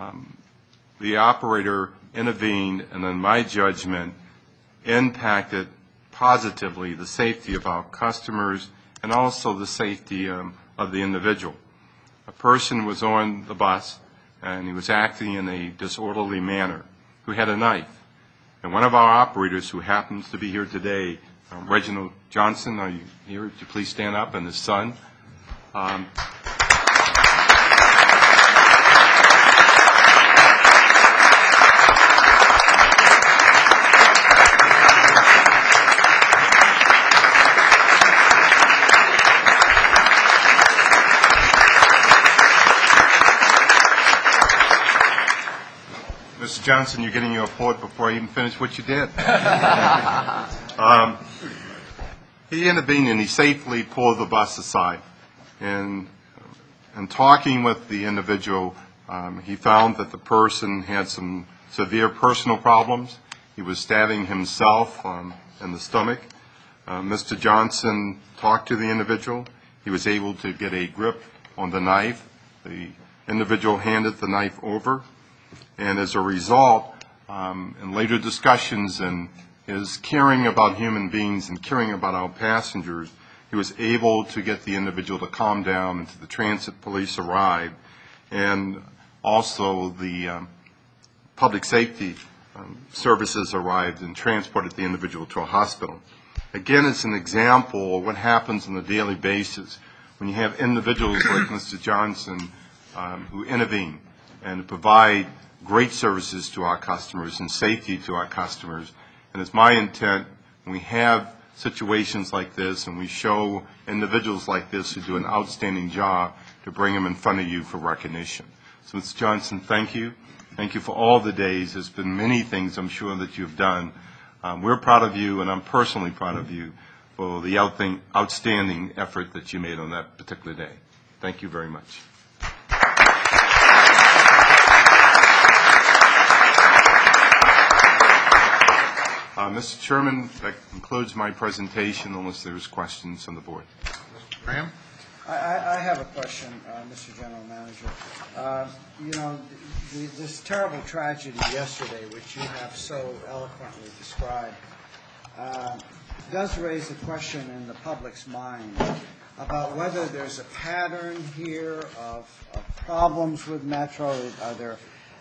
the operator intervened and, in my judgment, impacted positively the safety of our customers and also the safety of the individual. A person was on the bus and he was acting in a disorderly manner, who had a knife. And one of our operators, who happens to be here today, Reginald Johnson, are you here? Would you please stand up? And his son. Mr. Johnson, you're getting your applaud before I even finish what you did. He intervened and he safely pulled the bus aside. And talking with the individual, he found that the person had some severe personal problems. He was stabbing himself in the stomach. Mr. Johnson talked to the individual. He was able to get a grip on the knife. The individual handed the knife over, and as a result, in later discussions and his caring about human beings and caring about our passengers, he was able to get the individual to calm down until the transit police arrived, and also the public safety services arrived and transported the individual to a hospital. Again, it's an example of what happens on a daily basis when you have individuals like Mr. Johnson who intervene and provide great services to our customers and safety to our customers. And it's my intent, when we have situations like this and we show individuals like this who do an outstanding job, to bring them in front of you for recognition. So, Mr. Johnson, thank you. Thank you for all the days. There's been many things I'm sure that you've done. We're proud of you, and I'm personally proud of you for the outstanding effort that you made on that particular day. Thank you very much. Mr. Chairman, that concludes my presentation unless there's questions on the board. Mr. Graham? I have a question, Mr. General Manager. You know, this terrible tragedy yesterday, which you have so eloquently described, does raise a question in the public's mind about whether there's a pattern here of problems with Metro. Are there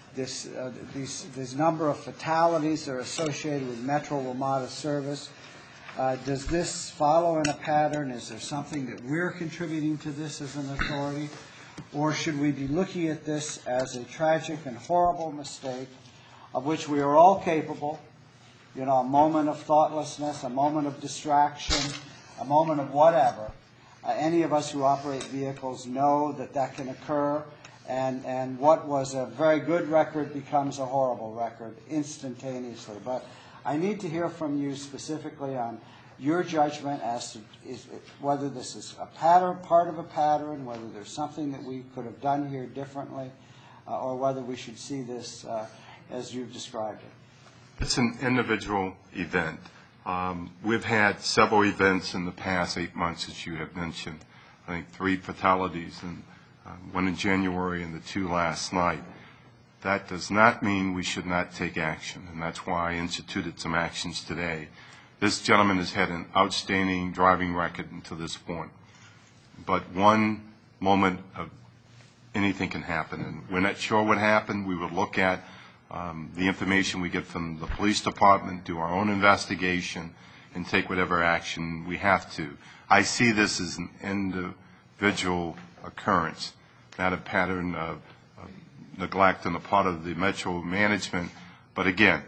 these number of fatalities that are associated with Metro WMATA service? Does this follow in a pattern? Is there something that we're contributing to this as an authority? Or should we be looking at this as a tragic and horrible mistake of which we are all capable? You know, a moment of thoughtlessness, a moment of distraction, a moment of whatever. Any of us who operate vehicles know that that can occur, and what was a very good record becomes a horrible record instantaneously. But I need to hear from you specifically on your judgment as to whether this is a pattern, part of a pattern, whether there's something that we could have done here differently, or whether we should see this as you've described it. It's an individual event. We've had several events in the past 8 months, as you have mentioned. I think 3 fatalities, and one in January and the 2 last night. That does not mean we should not take action, and that's why I instituted some actions today. This gentleman has had an outstanding driving record until this point. But one moment of anything can happen, and we're not sure what happened. We would look at the information we get from the police department, do our own investigation, and take whatever action we have to. I see this as an individual occurrence, not a pattern of neglect on the part of the Metro management. But again,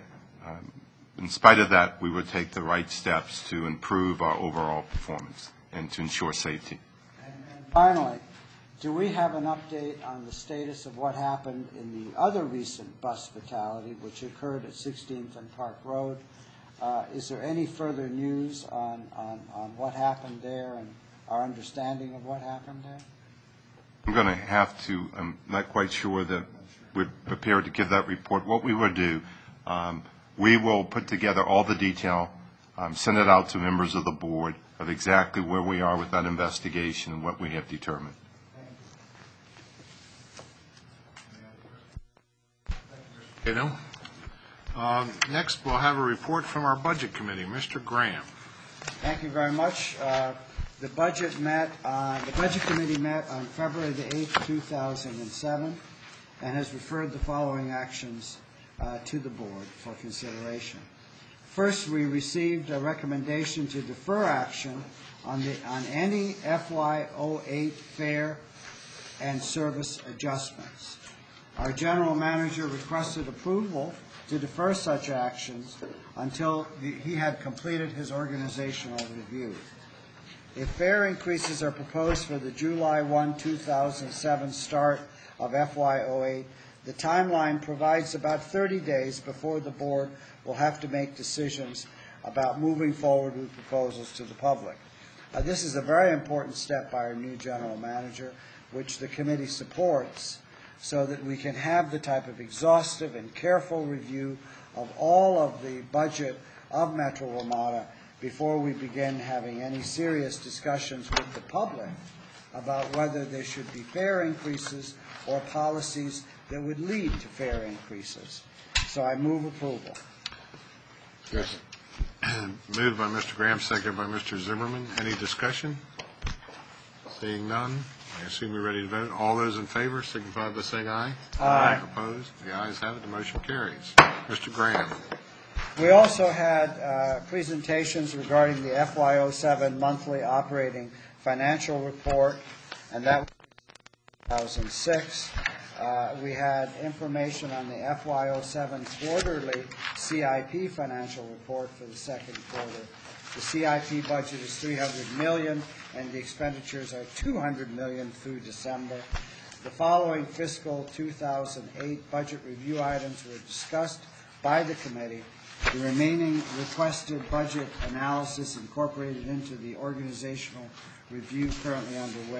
in spite of that, we would take the right steps to improve our overall performance and to ensure safety. And finally, do we have an update on the status of what happened in the other recent bus fatality, which occurred at 16th and Park Road? Is there any further news on what happened there and our understanding of what happened there? I'm going to have to, I'm not quite sure that we're prepared to give that report. What we will do, we will put together all the detail, send it out to members of the board of exactly where we are with that investigation and what we have determined. Okay, no. Next, we'll have a report from our Budget Committee. Mr. Graham. Thank you very much. The Budget Committee met on February the 8th, 2007, and has referred the following actions to the board for consideration. First, we received a recommendation to defer action on any FY08 fare and service adjustments. Our general manager requested approval to defer such actions until he had completed his organizational review. If fare increases are proposed for the July 1, 2007 start of FY08, the timeline provides about 30 days before the board will have to make decisions about moving forward with proposals to the public. This is a very important step by our new general manager, which the committee supports, so that we can have the type of exhaustive and careful review of all of the budget of Metro Ramada before we begin having any serious discussions with the public about whether there should be fare increases or policies that would lead to fare increases. So I move approval. Yes. Moved by Mr. Graham, seconded by Mr. Zimmerman. Any discussion? Seeing none, I assume you're ready to vote. All those in favor signify by saying aye. Aye. Opposed? The ayes have it. The motion carries. Mr. Graham. We also had presentations regarding the FY07 monthly operating financial report, and that was 2006. We had information on the FY07 quarterly CIP financial report for the second quarter. The CIP budget is $300 million, and the expenditures are $200 million through December. The following fiscal 2008 budget review items were discussed by the committee. The remaining requested budget analysis incorporated into the organizational review currently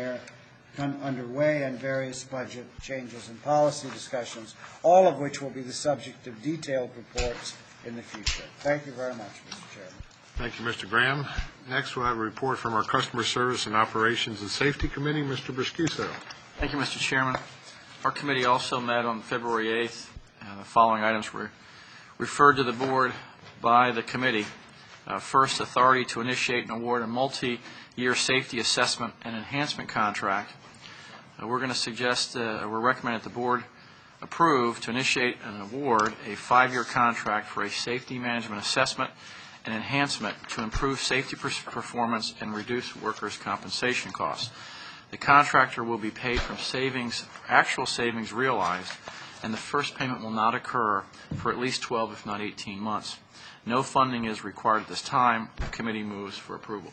underway and various budget changes and policy discussions, all of which will be the subject of detailed reports in the future. Thank you very much, Mr. Chairman. Thank you, Mr. Graham. Next, we'll have a report from our Customer Service and Operations and Safety Committee, Mr. Briscuso. Thank you, Mr. Chairman. Our committee also met on February 8th. The following items were referred to the board by the committee. First, authority to initiate and award a multi-year safety assessment and enhancement contract. We're going to suggest, we're recommending that the board approve to initiate and award a 5-year contract for a safety management assessment and enhancement to improve safety performance and reduce workers' compensation costs. The contractor will be paid from savings, actual savings realized, and the first payment will not occur for at least 12, if not 18 months. No funding is required at this time. The committee moves for approval.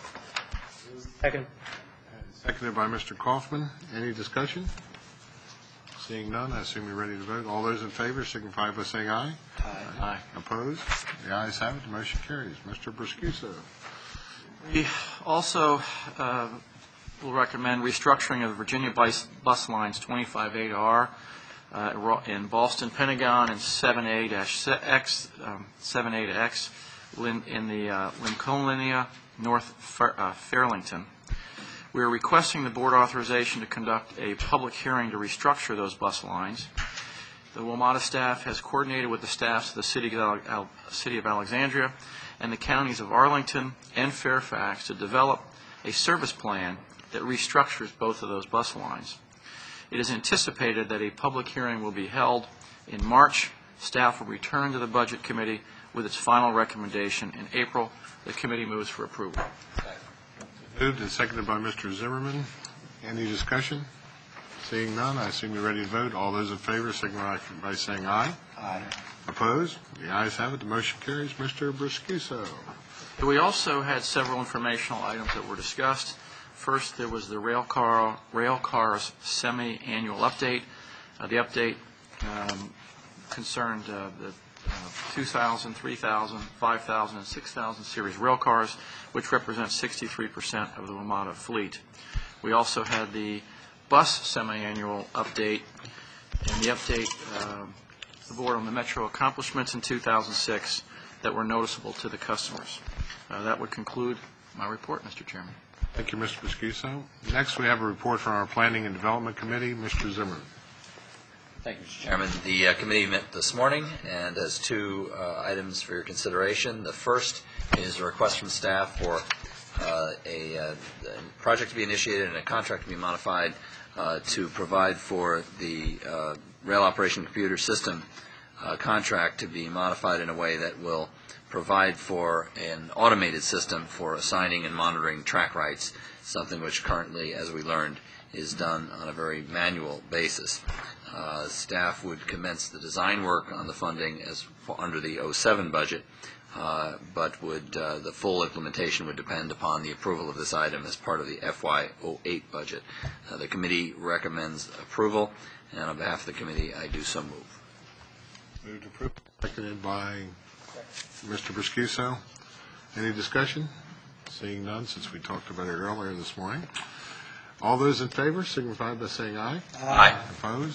Second. Seconded by Mr. Kaufman. Any discussion? Seeing none, I assume you're ready to vote. All those in favor signify by saying aye. Aye. Opposed? The ayes have it. The motion carries. Mr. Briscuso. We also will recommend restructuring of Virginia bus lines 25A-R in Boston Pentagon and 7A-X, 7A to X in the Lincolnia, North Fairlington. We are requesting the board authorization to conduct a public hearing to restructure those bus lines. The WMATA staff has coordinated with the staffs of the City of Alexandria and the counties of Arlington and Fairfax to develop a service plan that restructures both of those bus lines. It is anticipated that a public hearing will be held in March. Staff will return to the Budget Committee with its final recommendation in April. The committee moves for approval. Moved and seconded by Mr. Zimmerman. Any discussion? Seeing none, I assume you're ready to vote. All those in favor signify by saying aye. Aye. Opposed? The ayes have it. The motion carries. Mr. Briscuso. We also had several informational items that were discussed. First, there was the rail cars semi-annual update. The update concerned the 2,000, 3,000, 5,000, and 6,000 series rail cars, which represents 63% of the WMATA fleet. We also had the bus semi-annual update, and the update the board on the Metro accomplishments in 2006 that were noticeable to the customers. That would conclude my report, Mr. Chairman. Thank you, Mr. Briscuso. Next, we have a report from our Planning and Development Committee, Mr. Zimmerman. Thank you, Mr. Chairman. The committee met this morning and has two items for your consideration. The first is a request from staff for a project to be initiated and a contract to be modified to provide for the rail operation computer system contract to be modified in a way that will provide for an automated system for assigning and monitoring track rights, something which currently, as we learned, is done on a very manual basis. Staff would commence the design work on the funding as under the 07 budget, but the full implementation would depend upon the approval of this item as part of the FY08 budget. The committee recommends approval, and on behalf of the committee, I do so move. Moved to approve. Seconded by Mr. Briscuso. Any discussion? Seeing none, since we talked about it earlier this morning. All those in favor signify by saying aye. Aye. Opposed?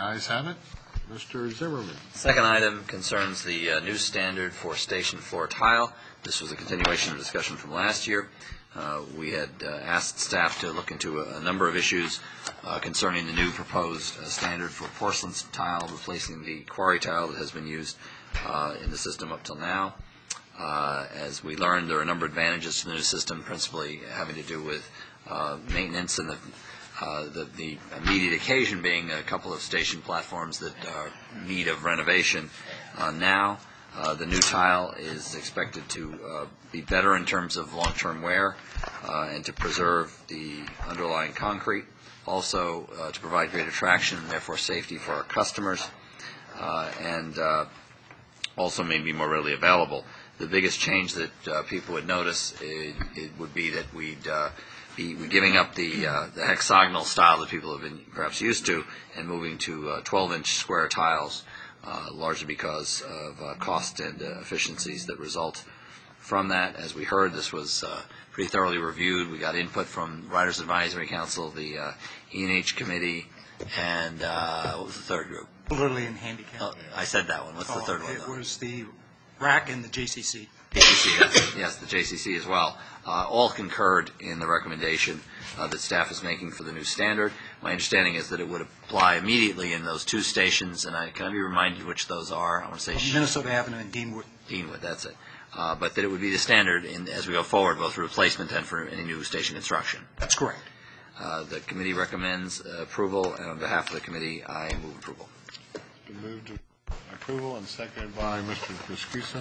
ayes have it. Mr. Zimmerman. Second item concerns the new standard for station floor tile. This was a continuation of discussion from last year. We had asked staff to look into a number of issues concerning the new proposed standard for porcelain tile, replacing the quarry tile that has been used in the system up till now. As we learned, there are a number of advantages to the new system, principally having to do with maintenance and the immediate occasion being a couple of station platforms that are in need of renovation now. The new tile is expected to be better in terms of long-term wear and to preserve the underlying concrete, also to provide greater traction and therefore safety for our customers, and also may be more readily available. The biggest change that people would notice it would be that we'd be giving up the hexagonal style that people have been perhaps used to and moving to 12-inch square tiles, largely because of cost and efficiencies that result from that. As we heard, this was pretty thoroughly reviewed. We got input from Riders Advisory Council, the E&H Committee, and what was the third group? Elderly and handicapped. Oh, I said that one. What's the third one? It was the RAC and the JCC. JCC, yes, the JCC as well. All concurred in the recommendation that staff is making for the new standard. My understanding is that it would apply immediately in those two stations, and can I be reminded which those are? I want to say Minnesota Avenue and Deanwood. Deanwood, that's it. But that it would be the standard as we go forward, both for replacement and for any new station construction. That's correct. The committee recommends approval, and on behalf of the committee, I move approval. Been moved to approval and seconded by Mr. Criscuso.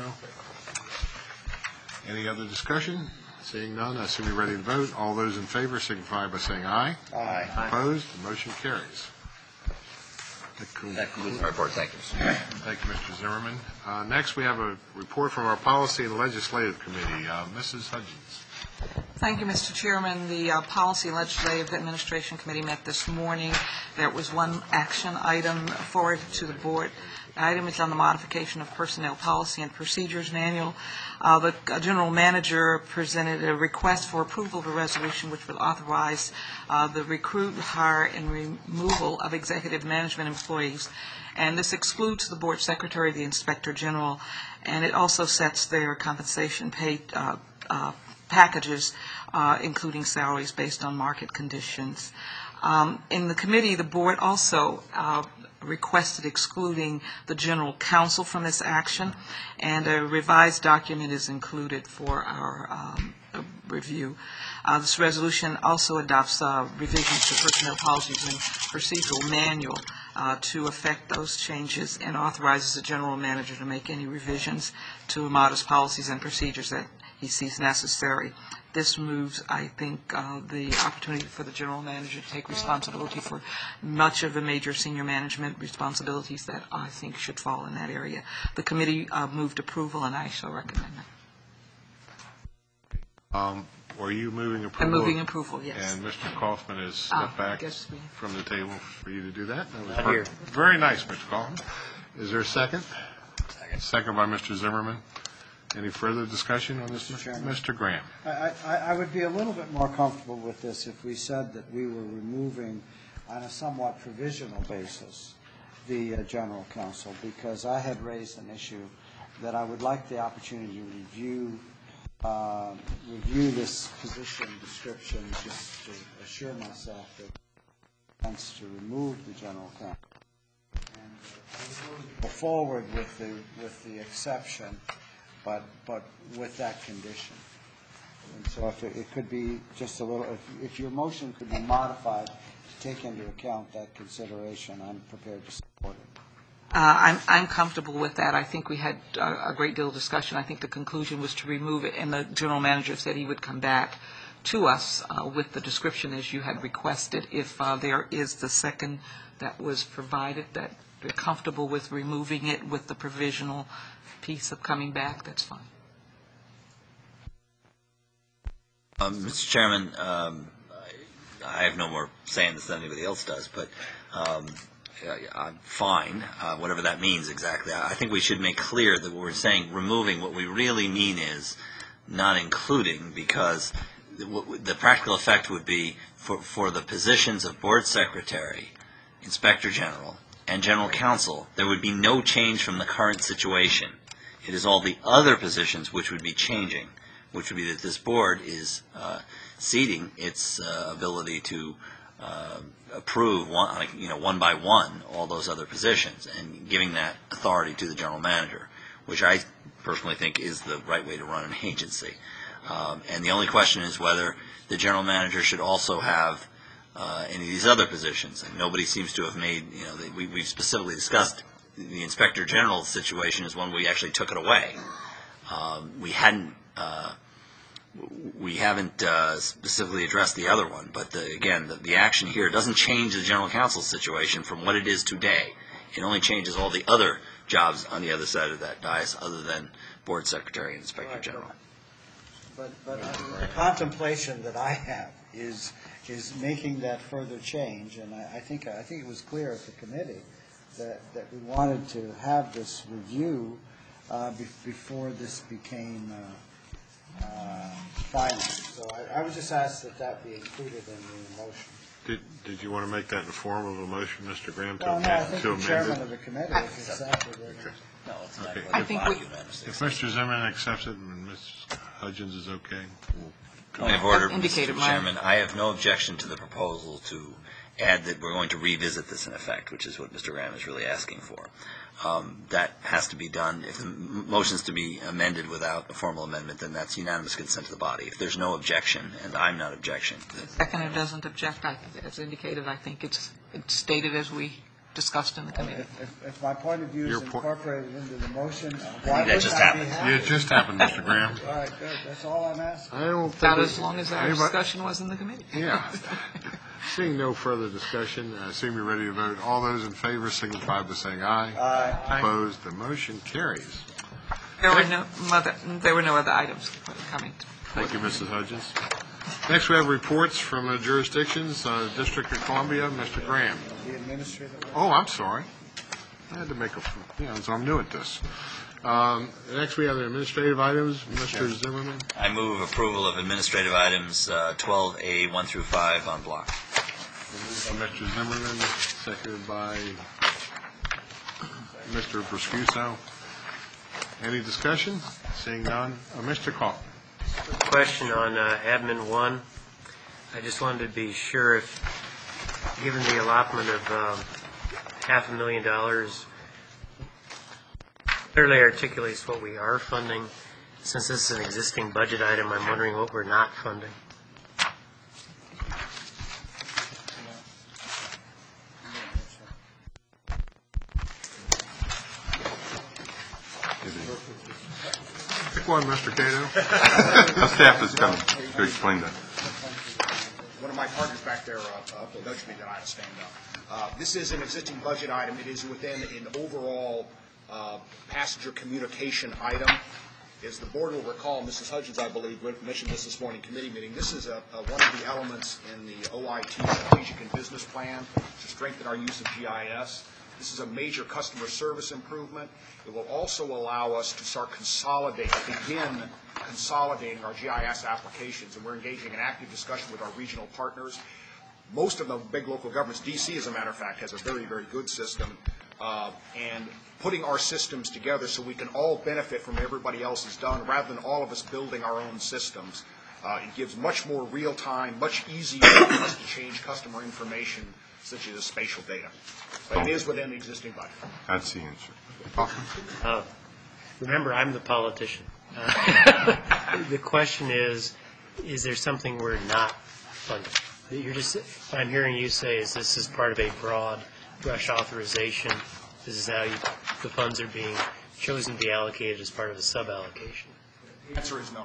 Any other discussion? Seeing none, I assume you're ready to vote. All those in favor signify by saying aye. Aye. Opposed? The motion carries. That concludes my report. Thank you. Thank you, Mr. Zimmerman. Next, we have a report from our Policy and Legislative Committee. Mrs. Hudgens. Thank you, Mr. Chairman. The Policy and Legislative Administration Committee met this morning. There was one action item forwarded to the board. The item is on the modification of Personnel Policy and Procedures Manual. The General Manager presented a request for approval of a resolution which will authorize the recruit, hire, and removal of executive management employees. And this excludes the Board Secretary, the Inspector General, and it also sets their compensation paid packages, including salaries based on market conditions. In the committee, the board also requested excluding the general counsel from this action, and a revised document is included for our review. This resolution also adopts revisions to personnel policies and procedural manual to affect those changes, and authorizes the general manager to make any revisions to modest policies and procedures that he sees necessary. This moves, I think, the opportunity for the general manager to take responsibility for much of the major senior management responsibilities that I think should fall in that area. The committee moved approval, and I shall recommend that. Are you moving approval? I'm moving approval, yes. And Mr. Kaufman has stepped back from the table for you to do that? That Not was very nice, Mr. Kaufman. Is there a second? Second. Second by Mr. Zimmerman. Any further discussion on this, Mr. Graham? I would be a little bit more comfortable with this if we said that we were removing, on a somewhat provisional basis, the general counsel, because I had raised an issue that I would like the opportunity to review this position description just to assure myself that it wants to remove the general counsel. And go forward with the exception, but with that condition. And so if it could be just a little, if your motion could be modified to take into account that consideration, I'm prepared to support it. I'm comfortable with that. I think we had a great deal of discussion. I think the conclusion was to remove it, and the general manager said he would come back to us with the description as you had requested. If there is the second that was provided, that they're comfortable with removing it with the provisional piece of coming back, that's fine. Mr. Chairman, I have no more say in this than anybody else does, but I'm fine, whatever that means exactly. I think we should make clear that when we're saying removing, what we really mean is not including, because the practical effect would be for the positions of board secretary, inspector general, and general counsel, there would be no change from the current situation. It is all the other positions which would be changing, which would be that this board is ceding its ability to approve one by one all those other positions and giving that authority to the general manager, which I personally think is the right way to run an agency. And the only question is whether the general manager should also have any of these other positions. And nobody seems to have made, we've specifically discussed the inspector general situation is one we actually took it away. We haven't specifically addressed the other one, but the action here doesn't change the general counsel situation from what it is today. It only changes all the other jobs on the other side of that dais, other than board secretary and inspector general. But the contemplation that I have is making that further change, and I think it was clear at the committee that we wanted to have this review before this became final. So I would just ask that be included in the motion. Did you want to make that in the form of a motion, Mr. Graham, to I amend think to the amend chairman it? of the committee is accepted. No, it's not. Okay. I think we, If Mr. Zimmerman accepts it and Ms. Hudgens is okay, we'll go Point of on. order, indicated Mr. mine. Chairman. I have no objection to the proposal to add that we're going to revisit this in effect, which is what Mr. Graham is really asking for. That has to be done. If the motion's to be amended without a formal amendment, then that's unanimous consent of the body. If there's no objection, and I'm not objecting, the seconder doesn't object. As indicated, I think it's stated as we discussed in the committee. If my point of view is Your point- incorporated into the motion, why that would just I be happened. happy? It just happened, Mr. Graham. All right, good. That's all I'm asking. I don't think About as long as our anybody- discussion was in the committee. Yeah. Seeing no further discussion, I assume you're ready to vote. All those in favor signify by saying aye. Aye. Opposed, the motion carries. There were no other items coming. Thank you, Mrs. Hudgens. Next, we have reports from the jurisdictions, District of Columbia, Mr. Graham. The administrator. Oh, I'm sorry. I had to make so I'm new at this. Next, we have the administrative items. Mr. Zimmerman. I move approval of administrative items 12A 1 through 5 on block. Moved by Mr. Zimmerman, seconded by Mr. Briscuso. Any discussion? Seeing none. Mr. Kaufman. Question on admin 1. I just wanted to be sure if, given the allotment of $500,000, clearly articulates what we are funding. Since this is an existing budget item, I'm wondering what we're not funding. Pick one, Mr. Cato. The staff is coming to explain that. One of my partners back there nudged me that I had to stand up. This is an existing budget item. It is within an overall passenger communication item. As the board will recall, Mrs. Hudgens, I believe, mentioned this morning committee meeting. This is one of the elements in the OIT strategic and business plan to strengthen our use of GIS. This is a major customer service improvement. It will also allow us to start begin consolidating our GIS applications, and we're engaging in active discussion with our regional partners. Most of the big local governments, D.C., as a matter of fact, has a very, very good system, and putting our systems together so we can all benefit from everybody else's done rather than all of us building our own systems. It gives much more real time, much easier for us to change customer information, such as spatial data. But it is within the existing budget. That's the answer. Remember, I'm the politician. The question is there something we're not funding? What I'm hearing you say is this is part of a broad brush authorization. This is how the funds are being chosen to be allocated as part of a sub-allocation. The answer is no.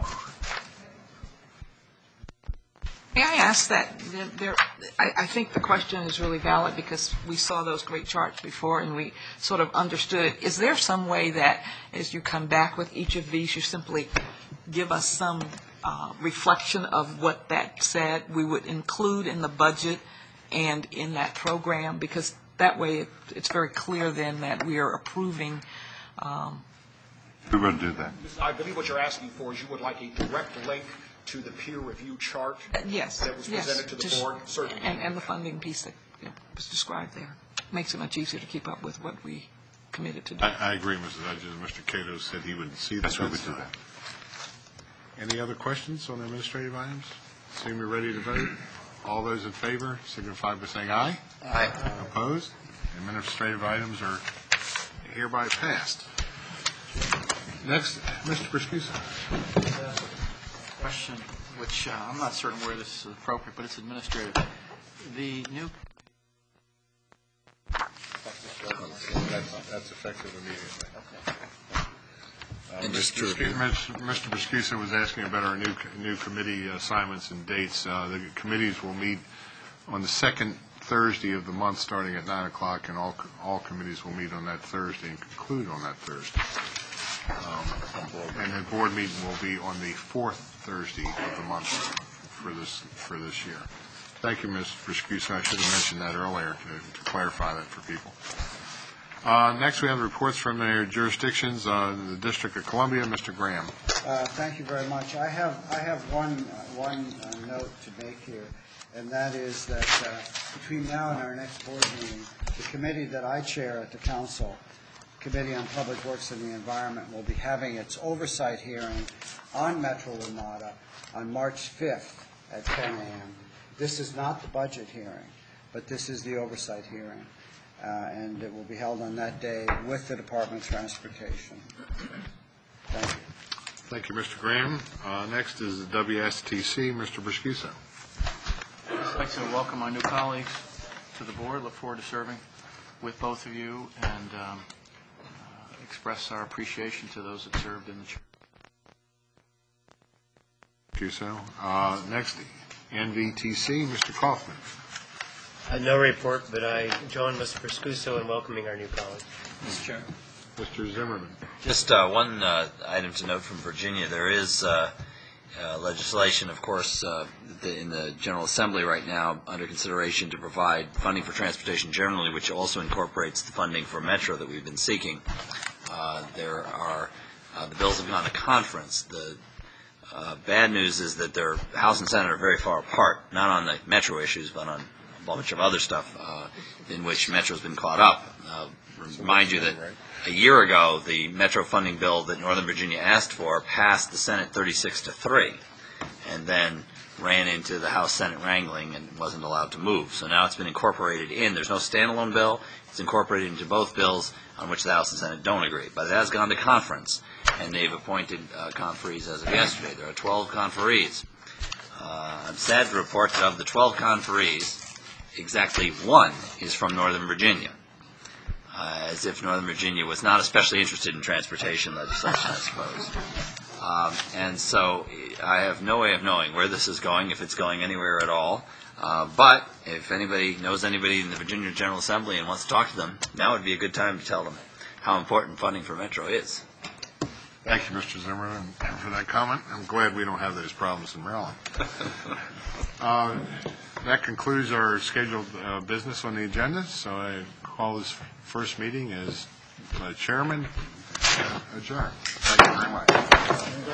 May I ask that? I think the question is really valid because we saw those great charts before and we sort of understood it. Is there some way that as you come back with each of these, you simply give us some reflection of what that said we would include in the budget and in that program? Because that way it's very clear then that we are approving. We will do that. I believe what you're asking for is you would like a direct link to the peer review chart Yes. that was yes, presented to the just- board? Certainly. And the funding piece that was described there. Makes it much easier to keep up with what we committed to do. I agree, Mrs. Hudgens. Mr. Cato said he would see that. Yes, we would do that. Any other questions on the administrative items? Seeing we're ready to vote. All those in favor signify by saying aye. Aye. Opposed? Administrative items are hereby passed. Next, Mr. Priscusa. Question, which I'm not certain where this is appropriate, but it's administrative. The new That's effective immediately. And just to Mr. Priscusa was asking about our new committee assignments and dates. The committees will meet on the second Thursday of the month, starting at 9 o'clock, and all committees will meet on that Thursday and conclude on that Thursday. And the board meeting will be on the fourth Thursday of the month for this year. Thank you, Ms. Priscusa. I should have mentioned that earlier to clarify that for people. Next, we have reports from their jurisdictions. The District of Columbia, Mr. Graham. Thank you very much. I have one note to make here, and that is that between now and our next board meeting, the committee that I chair at the council, Committee on Public Works and the Environment, will be having its oversight hearing on Metro WMATA on March 5th at 10 a.m. This is not the budget hearing, but this is the oversight hearing. And it will be held on that day with the Department of Transportation. Thank you. Thank you, Mr. Graham. Next is the WSTC, Mr. Priscusa. I'd like to welcome my new colleagues to the board. Look forward to serving with both of you and express our appreciation to those that served in the church. Thank you, so. Next, NVTC, Mr. Kaufman. No report, but I join Mr. Priscusa in welcoming our new colleague. Mr. Chair. Mr. Zimmerman. Just one item to note from Virginia. There is legislation, of course, in the General Assembly right now under consideration to provide funding for transportation generally, which also incorporates the funding for Metro that we've been seeking. There are the bills have gone to conference. The bad news is that their House and Senate are very far apart, not on the Metro issues, but on a bunch of other stuff in which Metro's been caught up. Remind you that a year ago, the Metro funding bill that Northern Virginia asked for passed the Senate 36-3, and then ran into the House-Senate wrangling and wasn't allowed to move. So now it's been incorporated in. There's no standalone bill. It's incorporated into both bills on which the House and Senate don't agree. But it has gone to conference, and they've appointed conferees as of yesterday. There are 12 conferees. I'm sad to report that of the 12 conferees, exactly one is from Northern Virginia, as if Northern Virginia was not especially interested in transportation legislation, I suppose. And so I have no way of knowing where this is going, if it's going anywhere at all. But if anybody knows anybody in the Virginia General Assembly and wants to talk to them, now would be a good time to tell them how important funding for Metro is. Thank you, Mr. Zimmerman, for that comment. I'm glad we don't have those problems in Maryland. That concludes our scheduled business on the agenda, so I call this first meeting as chairman adjourned. Thank you very much.